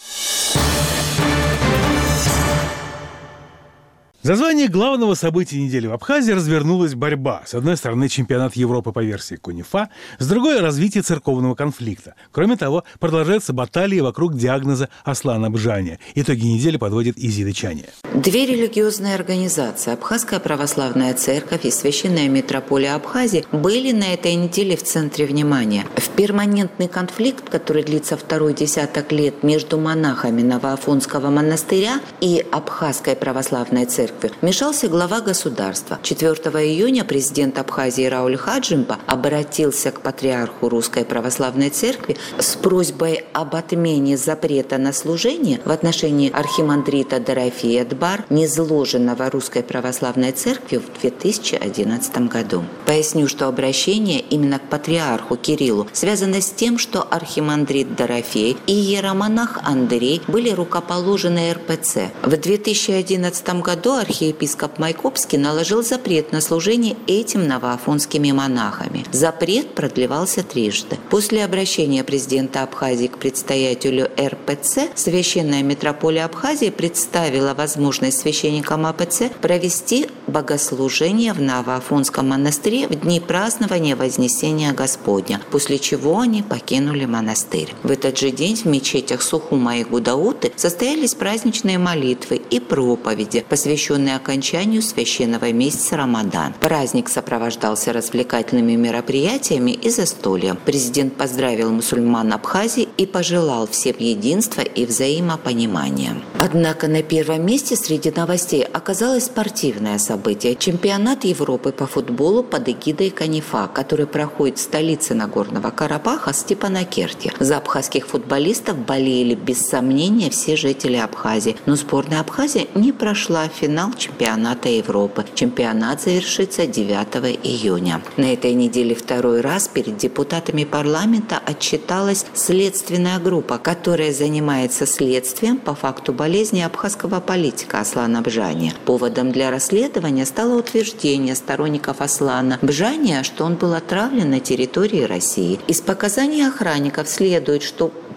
За звание главного события недели в Абхазии развернулась борьба. С одной стороны, чемпионат Европы по версии Кунифа, с другой – развитие церковного конфликта. Кроме того, продолжаются баталии вокруг диагноза Аслана Бжания. Итоги недели подводит Изида Чания. Две религиозные организации – Абхазская православная церковь и Священная митрополия Абхазии – были на этой неделе в центре внимания. В перманентный конфликт, который длится второй десяток лет между монахами Новоафонского монастыря и Абхазской православной церкви, вмешался глава государства. четвёртого июня президент Абхазии Рауль Хаджимба обратился к патриарху Русской Православной Церкви с просьбой об отмене запрета на служение в отношении архимандрита Дорофея Дбар, низложенного Русской Православной Церкви в две тысячи одиннадцатом году. Поясню, что обращение именно к патриарху Кириллу связано с тем, что архимандрит Дорофей и иеромонах Андрей были рукоположены эр пэ цэ. В две тысячи одиннадцатом году архиепископ Майкопский наложил запрет на служение этим новоафонскими монахами. Запрет продлевался трижды. После обращения президента Абхазии к предстоятелю эр пэ цэ Священная митрополия Абхазии представила возможность священникам а пэ цэ провести богослужение в Новоафонском монастыре в дни празднования Вознесения Господня, после чего они покинули монастырь. В этот же день в мечетях Сухума и Гудауты состоялись праздничные молитвы и проповеди, посвященные окончанию священного месяца Рамадан. Праздник сопровождался развлекательными мероприятиями и застольем. Президент поздравил мусульман Абхазии и пожелал всем единства и взаимопонимания. Однако на первом месте среди новостей оказалось спортивное событие – чемпионат Европы по футболу под эгидой Кунифа, который проходит в столице Нагорного Карабаха Степанакерте. За абхазских футболистов болели без сомнения все жители Абхазии, но сборная Абхазии не прошла финал чемпионата Европы. Чемпионат завершится девятого июня. На этой неделе второй раз перед депутатами парламента отчиталась следственная группа, которая занимается следствием по факту болезни абхазского политика Аслана Бжания. Поводом для расследования стало утверждение сторонников Аслана Бжания, что он был отравлен на территории России. Из показаний охранников следует, что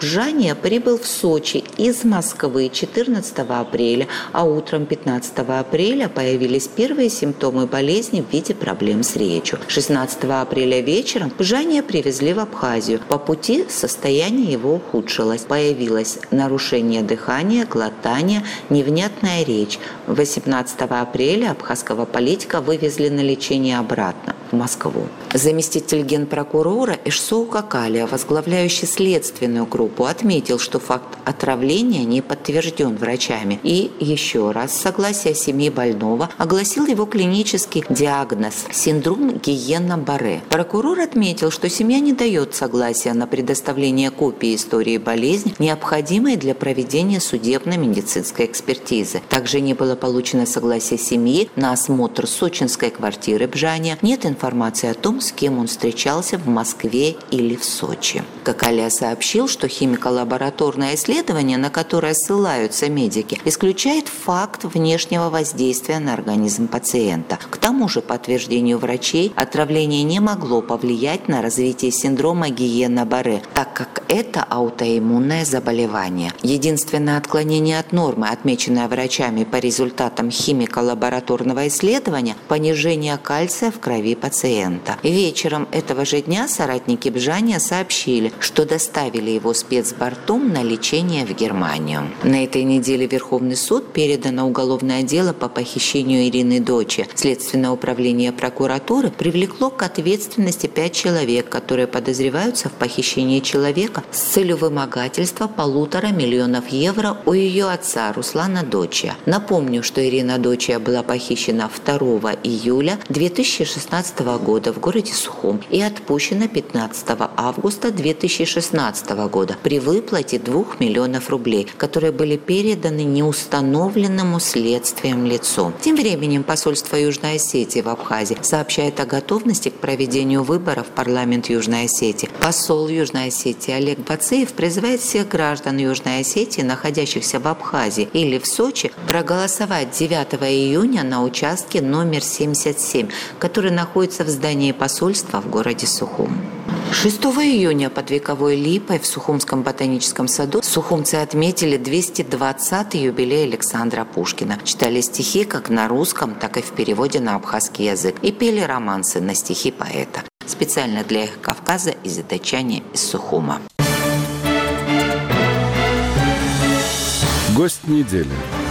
Бжания прибыл в Сочи из Москвы четырнадцатого апреля, а утром пятнадцатого апреля появились первые симптомы болезни в виде проблем с речью. шестнадцатого апреля вечером Бжания привезли в Абхазию. По пути состояние его ухудшилось. Появилось нарушение дыхания, глотания, невнятная речь. восемнадцатого апреля абхазского политика вывезли на лечение обратно в Москву. Заместитель генпрокурора Ишсоу Какалия, возглавляющий следственную группу, отметил, что факт отравления не подтвержден врачами и еще раз с согласия семьи больного огласил его клинический диагноз – синдром Гиена-Барре. Прокурор отметил, что семья не дает согласия на предоставление копии истории болезни, необходимой для проведения судебно-медицинской экспертизы. Также не было получено согласие семьи на осмотр сочинской квартиры Бжания. Нет информации о том, с кем он встречался в Москве или в Сочи. Какалия сообщил, что химико-лабораторное исследование, на которое ссылаются медики, исключает факт внешнего воздействия на организм пациента. К тому же, по утверждению врачей, отравление не могло повлиять на развитие синдрома Гиена-Барре, так как это аутоиммунное заболевание. Единственное отклонение от нормы, отмеченное врачами по результатам химико-лабораторного исследования – понижение кальция в крови пациента. Вечером этого же дня соратники Бжания сообщили, что доставили его спецбортом на лечение в Германию. На этой неделе Верховный суд передано уголовное дело по похищению Ирины Дочи. Следственное управление прокуратуры привлекло к ответственности пять человек, которые подозреваются в похищении человека с целью вымогательства полутора миллионов евро у ее отца Руслана Дочи. Напомню, что Ирина Дочи была похищена второго июля две тысячи шестнадцатого года в городе Сухум и отпущена пятнадцатого августа две тысячи шестнадцатого года при выплате двух миллионов рублей, которые были переданы неустановленному следствием лицу. Тем временем посольство Южной Осетии в Абхазии сообщает о готовности к проведению выборов в парламент Южной Осетии. Посол Южной Осетии Олег Бацеев призывает всех граждан Южной Осетии, находящихся в Абхазии или в Сочи, проголосовать девятого июня на участке номер семьдесят семь, который находится в здании посольства в городе Сухум. шестого июня под вековой липой в Сухумском ботаническом саду сухумцы отметили двести двадцатый юбилей Александра Пушкина. Читали стихи как на русском, так и в переводе на абхазский язык и пели романсы на стихи поэта. Специально для Эхо Кавказа из Датчане из Сухума. Гость недели.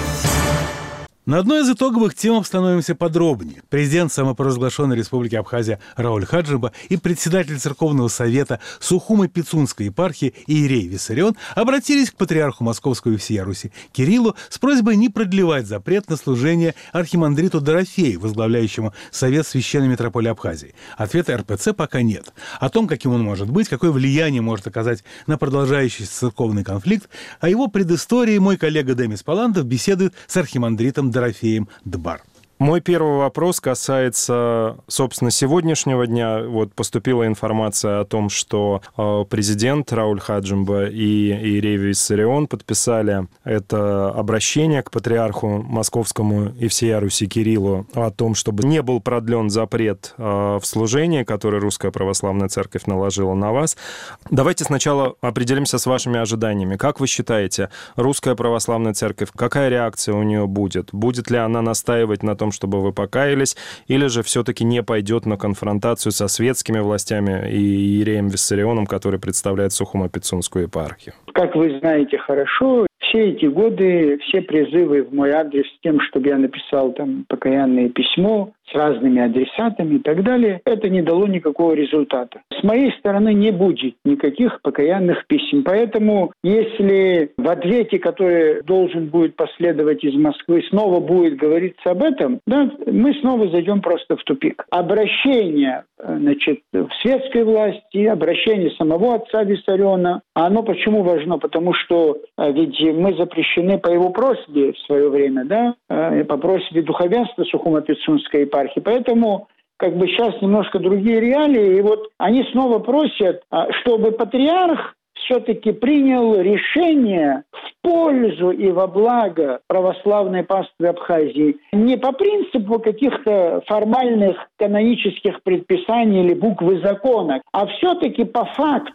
На одной из итоговых тем остановимся подробнее. Президент самопровозглашенной Республики Абхазия Рауль Хаджимба и председатель Церковного совета Сухумо-Пицунской епархии Иерей Виссарион обратились к патриарху Московского и всея Руси Кириллу с просьбой не продлевать запрет на служение архимандриту Дорофею, возглавляющему Совет Священной Митрополии Абхазии. Ответа эр пэ цэ пока нет. О том, каким он может быть, какое влияние может оказать на продолжающийся церковный конфликт, о его предыстории мой коллега Демис Паландов беседует с архимандритом Дорофеем Дбар. Мой первый вопрос касается, собственно, сегодняшнего дня. Вот поступила информация о том, что президент Рауль Хаджимба и Иерей Виссарион подписали это обращение к патриарху Московскому и всея Руси Кириллу о том, чтобы не был продлен запрет в служении, который Русская Православная Церковь наложила на вас. Давайте сначала определимся с вашими ожиданиями. Как вы считаете, Русская Православная Церковь, какая реакция у нее будет? Будет ли она настаивать на том, чтобы вы покаялись, или же все-таки не пойдет на конфронтацию со светскими властями и Иереем Виссарионом, который представляет Сухумо-Пицунскую епархию? Как вы знаете хорошо, все эти годы, все призывы в мой адрес с тем, чтобы я написал там покаянное письмо с разными адресатами и так далее, это не дало никакого результата. С моей стороны не будет никаких покаянных писем. Поэтому, если в ответе, который должен будет последовать из Москвы, снова будет говориться об этом, да, мы снова зайдем просто в тупик. Обращение, значит, в светской власти, обращение самого отца Виссариона, а оно почему важно? Потому что ведь мы запрещены по его просьбе в свое время, да, по просьбе духовенства Сухумо-Пицунской епархии. Поэтому как бы сейчас немножко другие реалии, и вот они снова просят, чтобы патриарх все-таки принял решение в пользу и во благо православной паствы Абхазии. Не по принципу каких-то формальных канонических предписаний или буквы закона, а все-таки по факту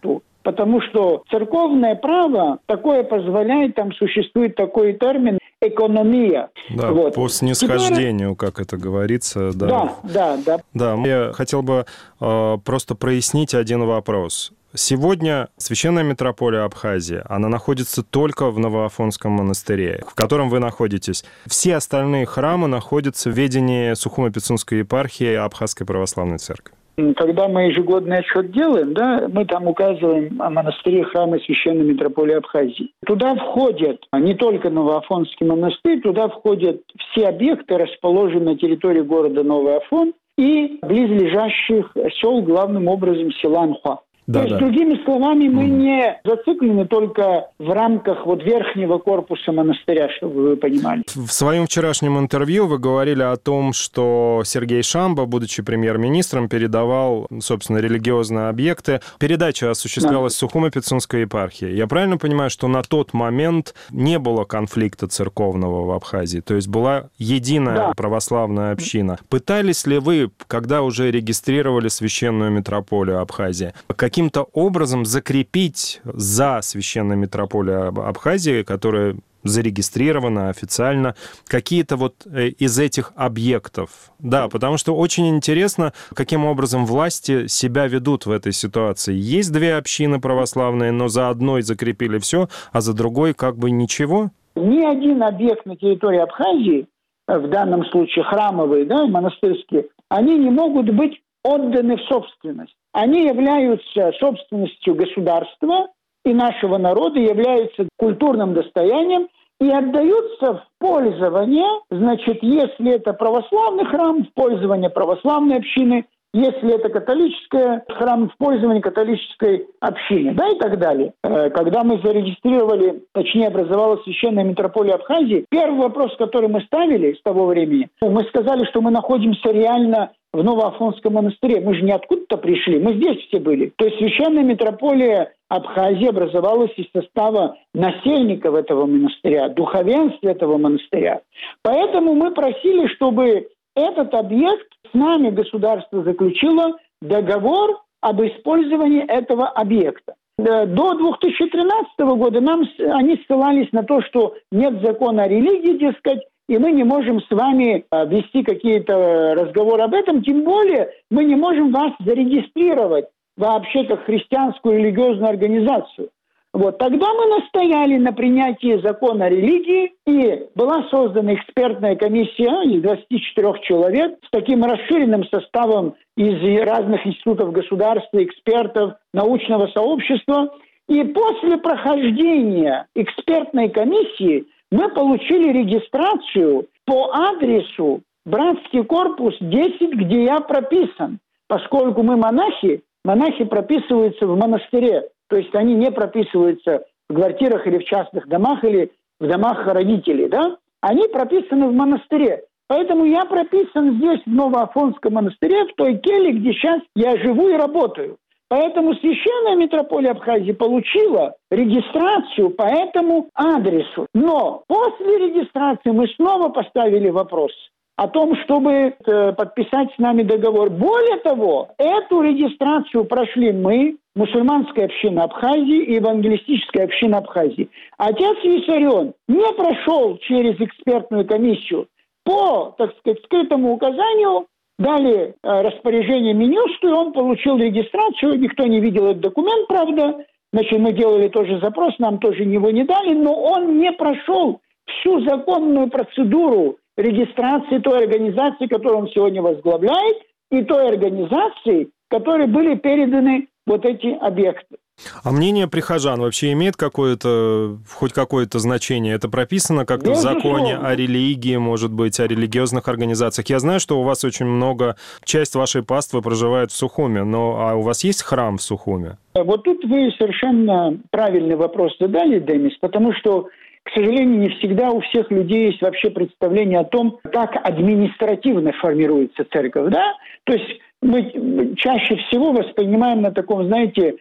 Потому что церковное право такое позволяет, там существует такой термин экономия. Да, вот. По снисхождению, Теперь... как это говорится. Да, да, да. Да, да. Я хотел бы э, просто прояснить один вопрос. Сегодня Священная митрополия Абхазии, она находится только в Новоафонском монастыре, в котором вы находитесь. Все остальные храмы находятся в ведении Сухумо-Пицунской епархии Абхазской православной церкви. Когда мы ежегодный отчет делаем, да, мы там указываем о монастыре, храмы Священной митрополии Абхазии. Туда входят не только Новоафонский монастырь, туда входят все объекты, расположенные на территории города Новый Афон и близлежащих сел, главным образом села Анхуа. Да, То есть, да. другими словами, мы mm. не зациклены только в рамках вот верхнего корпуса монастыря, чтобы вы понимали. В своем вчерашнем интервью вы говорили о том, что Сергей Шамба, будучи премьер-министром, передавал, собственно, религиозные объекты. Передача осуществлялась да. в Сухумо-Пицунской епархии. Я правильно понимаю, что на тот момент не было конфликта церковного в Абхазии? То есть была единая да. православная община. Пытались ли вы, когда уже регистрировали Священную митрополию Абхазии, каким-то образом закрепить за Священной митрополией Абхазии, которая зарегистрирована официально, какие-то вот из этих объектов? Да, потому что очень интересно, каким образом власти себя ведут в этой ситуации. Есть две общины православные, но за одной закрепили все, а за другой как бы ничего? Ни один объект на территории Абхазии, в данном случае храмовые, да, монастырские, они не могут быть отданы в собственность. Они являются собственностью государства и нашего народа, являются культурным достоянием и отдаются в пользование, значит, если это православный храм, в пользование православной общины, если это католический храм, в пользование католической общины, да, и так далее. Когда мы зарегистрировали, точнее, образовалась Священная митрополия Абхазии, первый вопрос, который мы ставили с того времени, мы сказали, что мы находимся реально в Новоафонском монастыре. Мы же не откуда-то пришли, мы здесь все были. То есть Священная митрополия Абхазии образовалась из состава насельников этого монастыря, духовенства этого монастыря. Поэтому мы просили, чтобы этот объект с нами государство заключило договор об использовании этого объекта. До две тысячи тринадцатого года нам, они ссылались на то, что нет закона о религии, дескать, и мы не можем с вами вести какие-то разговоры об этом, тем более мы не можем вас зарегистрировать вообще как христианскую религиозную организацию. Вот. Тогда мы настояли на принятии закона о религии, и была создана экспертная комиссия из двадцати четырёх человек с таким расширенным составом из разных институтов государства, экспертов, научного сообщества. И после прохождения экспертной комиссии мы получили регистрацию по адресу Братский корпус десять, где я прописан. Поскольку мы монахи, монахи прописываются в монастыре. То есть они не прописываются в квартирах или в частных домах, или в домах родителей, да? Они прописаны в монастыре. Поэтому я прописан здесь, в Новоафонском монастыре, в той келье, где сейчас я живу и работаю. Поэтому Священная митрополия Абхазии получила регистрацию по этому адресу. Но после регистрации мы снова поставили вопрос о том, чтобы э, подписать с нами договор. Более того, эту регистрацию прошли мы, мусульманская община Абхазии и евангелистическая община Абхазии. Отец Виссарион не прошел через экспертную комиссию. По, так сказать, скрытому указанию дали э, распоряжение Минюсту, и он получил регистрацию. Никто не видел этот документ, правда. Значит, мы делали тоже запрос, нам тоже его не дали, но он не прошел всю законную процедуру регистрации той организации, которую он сегодня возглавляет, и той организации, которой были переданы вот эти объекты. А мнение прихожан вообще имеет какое-то, хоть какое-то значение? Это прописано как-то в законе о религии, может быть, о религиозных организациях? Я знаю, что у вас очень много, часть вашей паствы проживает в Сухуме, но а у вас есть храм в Сухуме? Вот тут вы совершенно правильный вопрос задали, Демис, потому что, к сожалению, не всегда у всех людей есть вообще представление о том, как административно формируется церковь, да? То есть мы чаще всего воспринимаем на таком, знаете,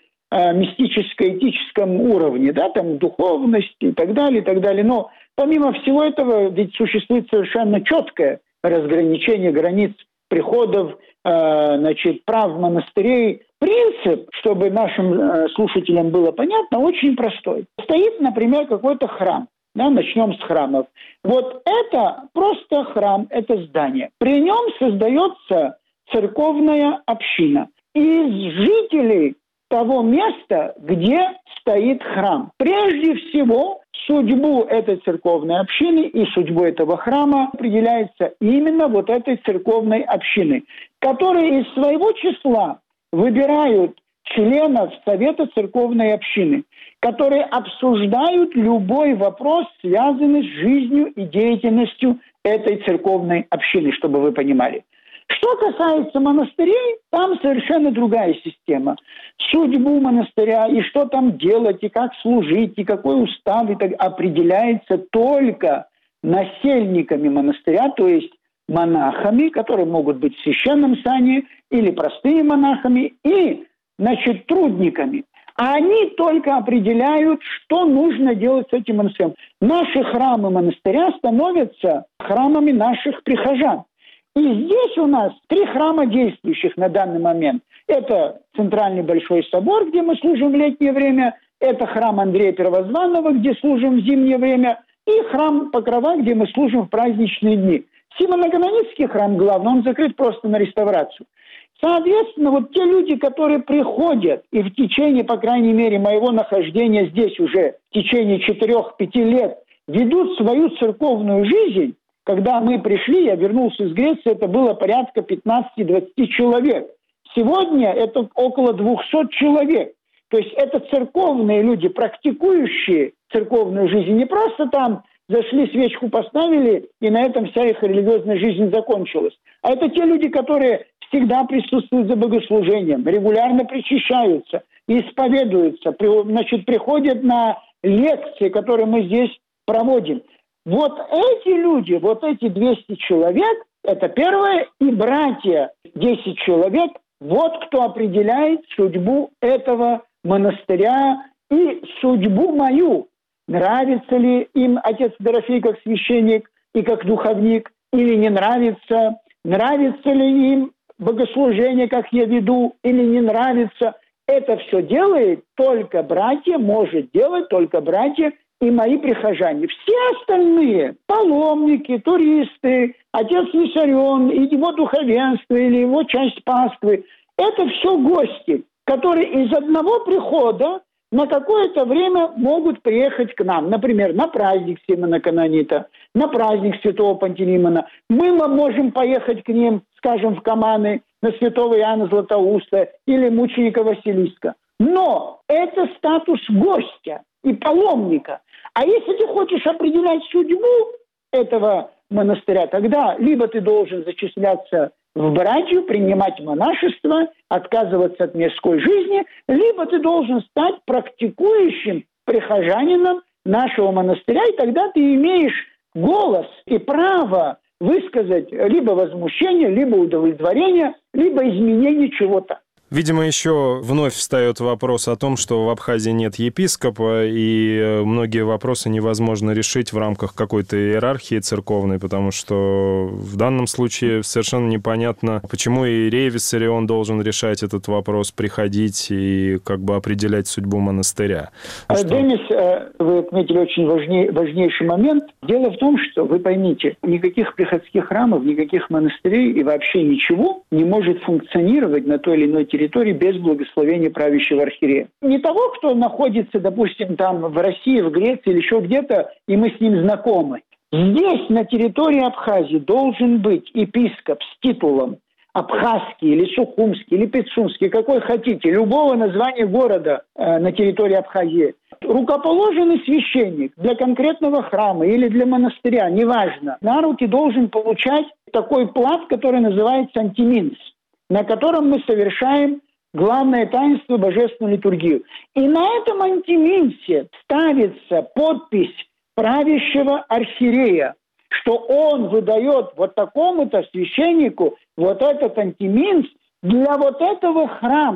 мистическо-этическом уровне, да, там духовность и так далее, и так далее. Но помимо всего этого ведь существует совершенно четкое разграничение границ приходов, э, значит, прав монастырей. Принцип, чтобы нашим э, слушателям было понятно, очень простой. Стоит, например, какой-то храм. Да, начнем с храмов. Вот это просто храм, это здание. При нем создается церковная община из жителей того места, где стоит храм. Прежде всего, судьбу этой церковной общины и судьбу этого храма определяется именно вот этой церковной общины, которые из своего числа выбирают членов Совета церковной общины, которые обсуждают любой вопрос, связанный с жизнью и деятельностью этой церковной общины, чтобы вы понимали. Что касается монастырей, там совершенно другая система. Судьбу монастыря и что там делать, и как служить, и какой устав и так, определяется только насельниками монастыря, то есть монахами, которые могут быть в священном сане, или простыми монахами, и, значит, трудниками. А они только определяют, что нужно делать с этим монастырем. Наши храмы монастыря становятся храмами наших прихожан. И здесь у нас три храма действующих на данный момент. Это Центральный Большой Собор, где мы служим в летнее время, это храм Андрея Первозванного, где служим в зимнее время, и храм Покрова, где мы служим в праздничные дни. Симоно-Канонический храм, главный, он закрыт просто на реставрацию. Соответственно, вот те люди, которые приходят и в течение, по крайней мере, моего нахождения здесь уже в течение четырех-пяти лет ведут свою церковную жизнь. Когда мы пришли, я вернулся из Греции, это было порядка пятнадцать-двадцать человек. Сегодня это около двухсот человек. То есть это церковные люди, практикующие церковную жизнь. Не просто там зашли, свечку поставили, и на этом вся их религиозная жизнь закончилась. А это те люди, которые всегда присутствуют за богослужением, регулярно причащаются, исповедуются, значит, приходят на лекции, которые мы здесь проводим. Вот эти люди, вот эти двести человек, это первое, и братья десять человек, вот кто определяет судьбу этого монастыря и судьбу мою. Нравится ли им отец Дорофей как священник и как духовник, или не нравится, нравится ли им богослужение, как я веду, или не нравится. Это все делает только братья, может делать только братья и мои прихожане. Все остальные, паломники, туристы, отец Виссарион, и его духовенство, или его часть паствы, это все гости, которые из одного прихода на какое-то время могут приехать к нам. Например, на праздник Симона Канонита, на праздник святого Пантелеймона. Мы можем поехать к ним, скажем, в Каманы, на святого Иоанна Златоуста или мученика Василиска. Но это статус гостя и паломника. А если ты хочешь определять судьбу этого монастыря, тогда либо ты должен зачисляться в братью, принимать монашество, отказываться от мирской жизни, либо ты должен стать практикующим прихожанином нашего монастыря, и тогда ты имеешь голос и право высказать либо возмущение, либо удовлетворение, либо изменение чего-то. Видимо, еще вновь встает вопрос о том, что в Абхазии нет епископа, и многие вопросы невозможно решить в рамках какой-то иерархии церковной, потому что в данном случае совершенно непонятно, почему иерей Виссарион должен решать этот вопрос, приходить и как бы определять судьбу монастыря. Что... Денис, вы отметили очень важней, важнейший момент. Дело в том, что, вы поймите, никаких приходских храмов, никаких монастырей и вообще ничего не может функционировать на той или иной территории территории без благословения правящего архиерея. Не того, кто находится, допустим, там в России, в Греции или еще где-то, и мы с ним знакомы. Здесь, на территории Абхазии, должен быть епископ с титулом Абхазский или Сухумский или Пицунский, какой хотите, любого названия города э, на территории Абхазии. Рукоположенный священник для конкретного храма или для монастыря, неважно, на руки должен получать такой плат, который называется антиминс, на котором мы совершаем главное таинство божественную литургию. И на этом антиминсе ставится подпись правящего архиерея, что он выдает вот такому-то священнику вот этот антиминс для вот этого храма.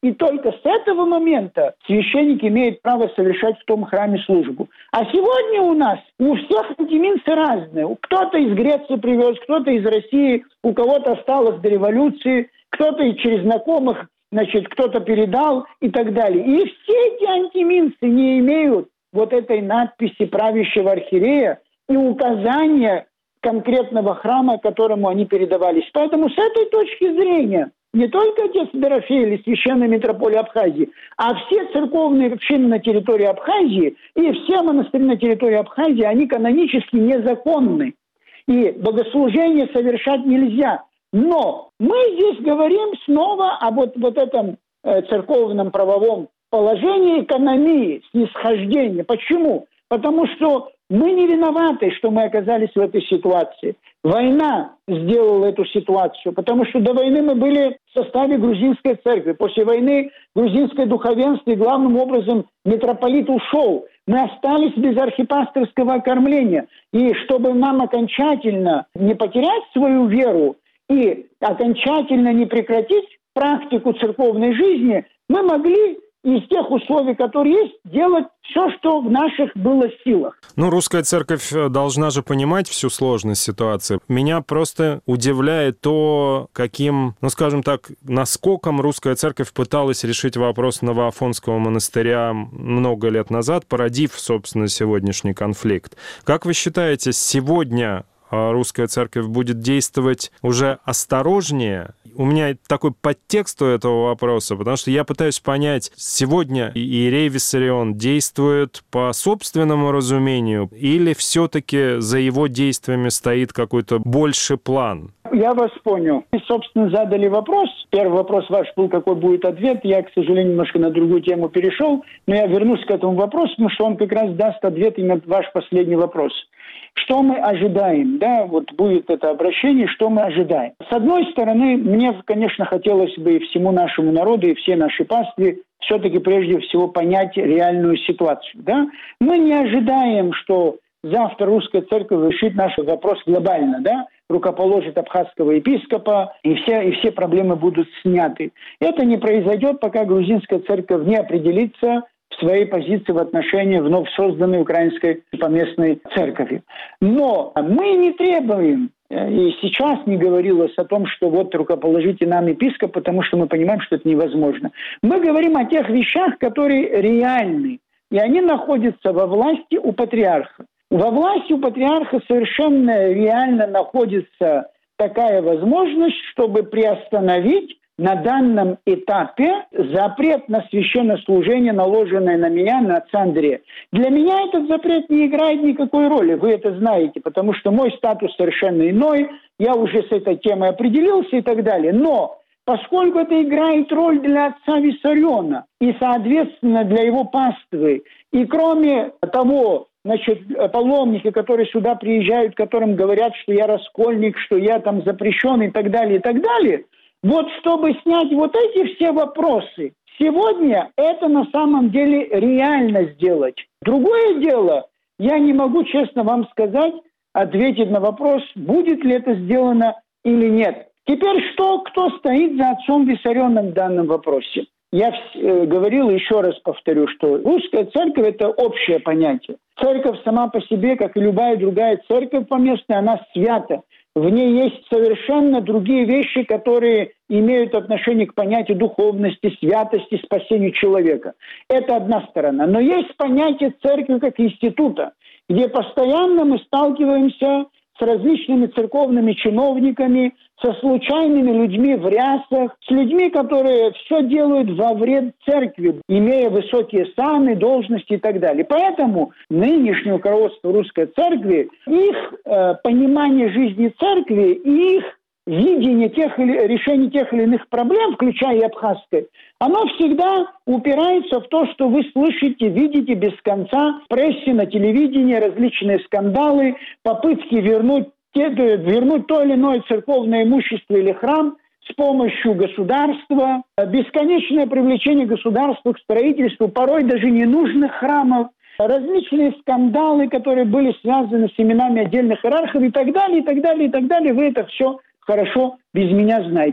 И только с этого момента священник имеет право совершать в том храме службу. А сегодня у нас у всех антиминцы разные. Кто-то из Греции привез, кто-то из России, у кого-то осталось до революции, кто-то и через знакомых, значит, кто-то передал и так далее. И все эти антиминцы не имеют вот этой надписи правящего архиерея и указания конкретного храма, которому они передавались. Поэтому с этой точки зрения не только отец Дорофей или священная митрополия Абхазии, а все церковные общины на территории Абхазии и все монастыри на территории Абхазии, они канонически незаконны. И богослужение совершать нельзя. Но мы здесь говорим снова об вот, вот этом э, церковном правовом положении экономии, снисхождения. Почему? Потому что мы не виноваты, что мы оказались в этой ситуации. Война сделала эту ситуацию, потому что до войны мы были в составе грузинской церкви. После войны грузинское духовенство и главным образом митрополит ушел. Мы остались без архипасторского окормления. И чтобы нам окончательно не потерять свою веру и окончательно не прекратить практику церковной жизни, мы могли из тех условий, которые есть, делать все, что в наших было силах. Ну, русская церковь должна же понимать всю сложность ситуации. Меня просто удивляет то, каким, ну, скажем так, наскоком русская церковь пыталась решить вопрос Новоафонского монастыря много лет назад, породив, собственно, сегодняшний конфликт. Как вы считаете, сегодня русская церковь будет действовать уже осторожнее? У меня такой подтекст у этого вопроса, потому что я пытаюсь понять, сегодня иерей Виссарион действует по собственному разумению или все-таки за его действиями стоит какой-то больший план? Я вас понял. Вы, собственно, задали вопрос. Первый вопрос ваш был, какой будет ответ. Я, к сожалению, немножко на другую тему перешел, но я вернусь к этому вопросу, потому что он как раз даст ответ именно на ваш последний вопрос. Что мы ожидаем, да, вот будет это обращение, что мы ожидаем. С одной стороны, мне, конечно, хотелось бы и всему нашему народу, и всей нашей пастве все-таки прежде всего понять реальную ситуацию, да. Мы не ожидаем, что завтра русская церковь решит наш вопрос глобально, да, рукоположит абхазского епископа, и все, и все проблемы будут сняты. Это не произойдет, пока грузинская церковь не определится в своей позиции в отношении вновь созданной украинской поместной церкви. Но мы не требуем, и сейчас не говорилось о том, что вот рукоположите нам епископ, потому что мы понимаем, что это невозможно. Мы говорим о тех вещах, которые реальны, и они находятся во власти у патриарха. Во власти у патриарха совершенно реально находится такая возможность, чтобы приостановить на данном этапе запрет на священнослужение, наложенное на меня, на отца Андрея. Для меня этот запрет не играет никакой роли, вы это знаете, потому что мой статус совершенно иной, я уже с этой темой определился и так далее. Но поскольку это играет роль для отца Виссариона и, соответственно, для его паствы, и кроме того, значит, паломники, которые сюда приезжают, которым говорят, что я раскольник, что я там запрещен и так далее, и так далее, вот чтобы снять вот эти все вопросы, сегодня это на самом деле реально сделать. Другое дело, я не могу честно вам сказать, ответить на вопрос, будет ли это сделано или нет. Теперь что, кто стоит за отцом Виссарионом в данном вопросе? Я э, говорил, еще раз повторю, что русская церковь – это общее понятие. Церковь сама по себе, как и любая другая церковь поместная, она свята. В ней есть совершенно другие вещи, которые имеют отношение к понятию духовности, святости, спасению человека. Это одна сторона. Но есть понятие церкви как института, где постоянно мы сталкиваемся с различными церковными чиновниками, со случайными людьми в рясах, с людьми, которые все делают во вред церкви, имея высокие саны, должности и так далее. Поэтому нынешнее руководство русской церкви, их э, понимание жизни церкви и их видение тех или, решения тех или иных проблем, включая и абхазской, оно всегда упирается в то, что вы слышите, видите без конца в прессе, на телевидении различные скандалы, попытки вернуть, те, вернуть то или иное церковное имущество или храм с помощью государства, бесконечное привлечение государства к строительству порой даже ненужных храмов, различные скандалы, которые были связаны с именами отдельных иерархов и так далее, и так далее, и так далее. Вы это все хорошо без меня знаете.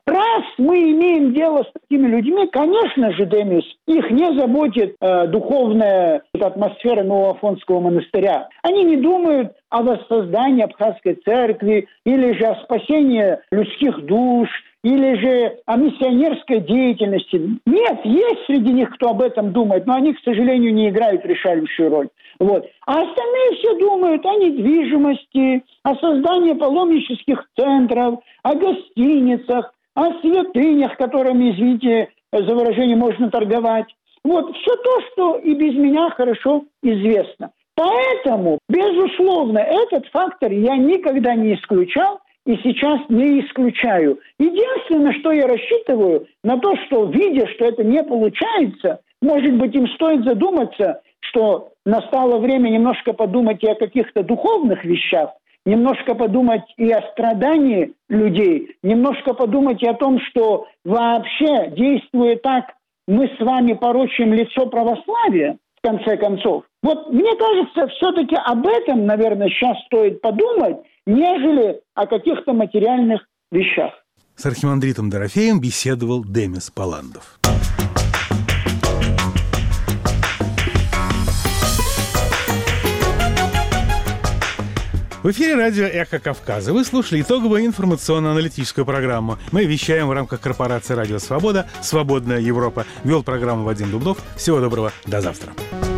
Раз мы имеем дело с такими людьми, конечно же, Демис, их не заботит э, духовная атмосфера Нового Афонского монастыря. Они не думают о воссоздании Абхазской церкви или же о спасении людских душ, или же о миссионерской деятельности. Нет, есть среди них, кто об этом думает, но они, к сожалению, не играют решающую роль. Вот. А остальные все думают о недвижимости, о создании паломнических центров, о гостиницах, о святынях, которыми, извините за выражение, можно торговать. Вот все то, что и без меня хорошо известно. Поэтому, безусловно, этот фактор я никогда не исключал и сейчас не исключаю. Единственное, что я рассчитываю, на то, что, видя, что это не получается, может быть, им стоит задуматься, что настало время немножко подумать и о каких-то духовных вещах, немножко подумать и о страдании людей, немножко подумать и о том, что вообще, действуя так, мы с вами порочим лицо православия, в конце концов. Вот мне кажется, все-таки об этом, наверное, сейчас стоит подумать, нежели о каких-то материальных вещах. С архимандритом Дорофеем беседовал Демис Палландов. В эфире радио «Эхо Кавказа». Вы слушали итоговую информационно-аналитическую программу. Мы вещаем в рамках корпорации «Радио Свобода». «Свободная Европа». Вел программу Вадим Дубнов. Всего доброго. До завтра.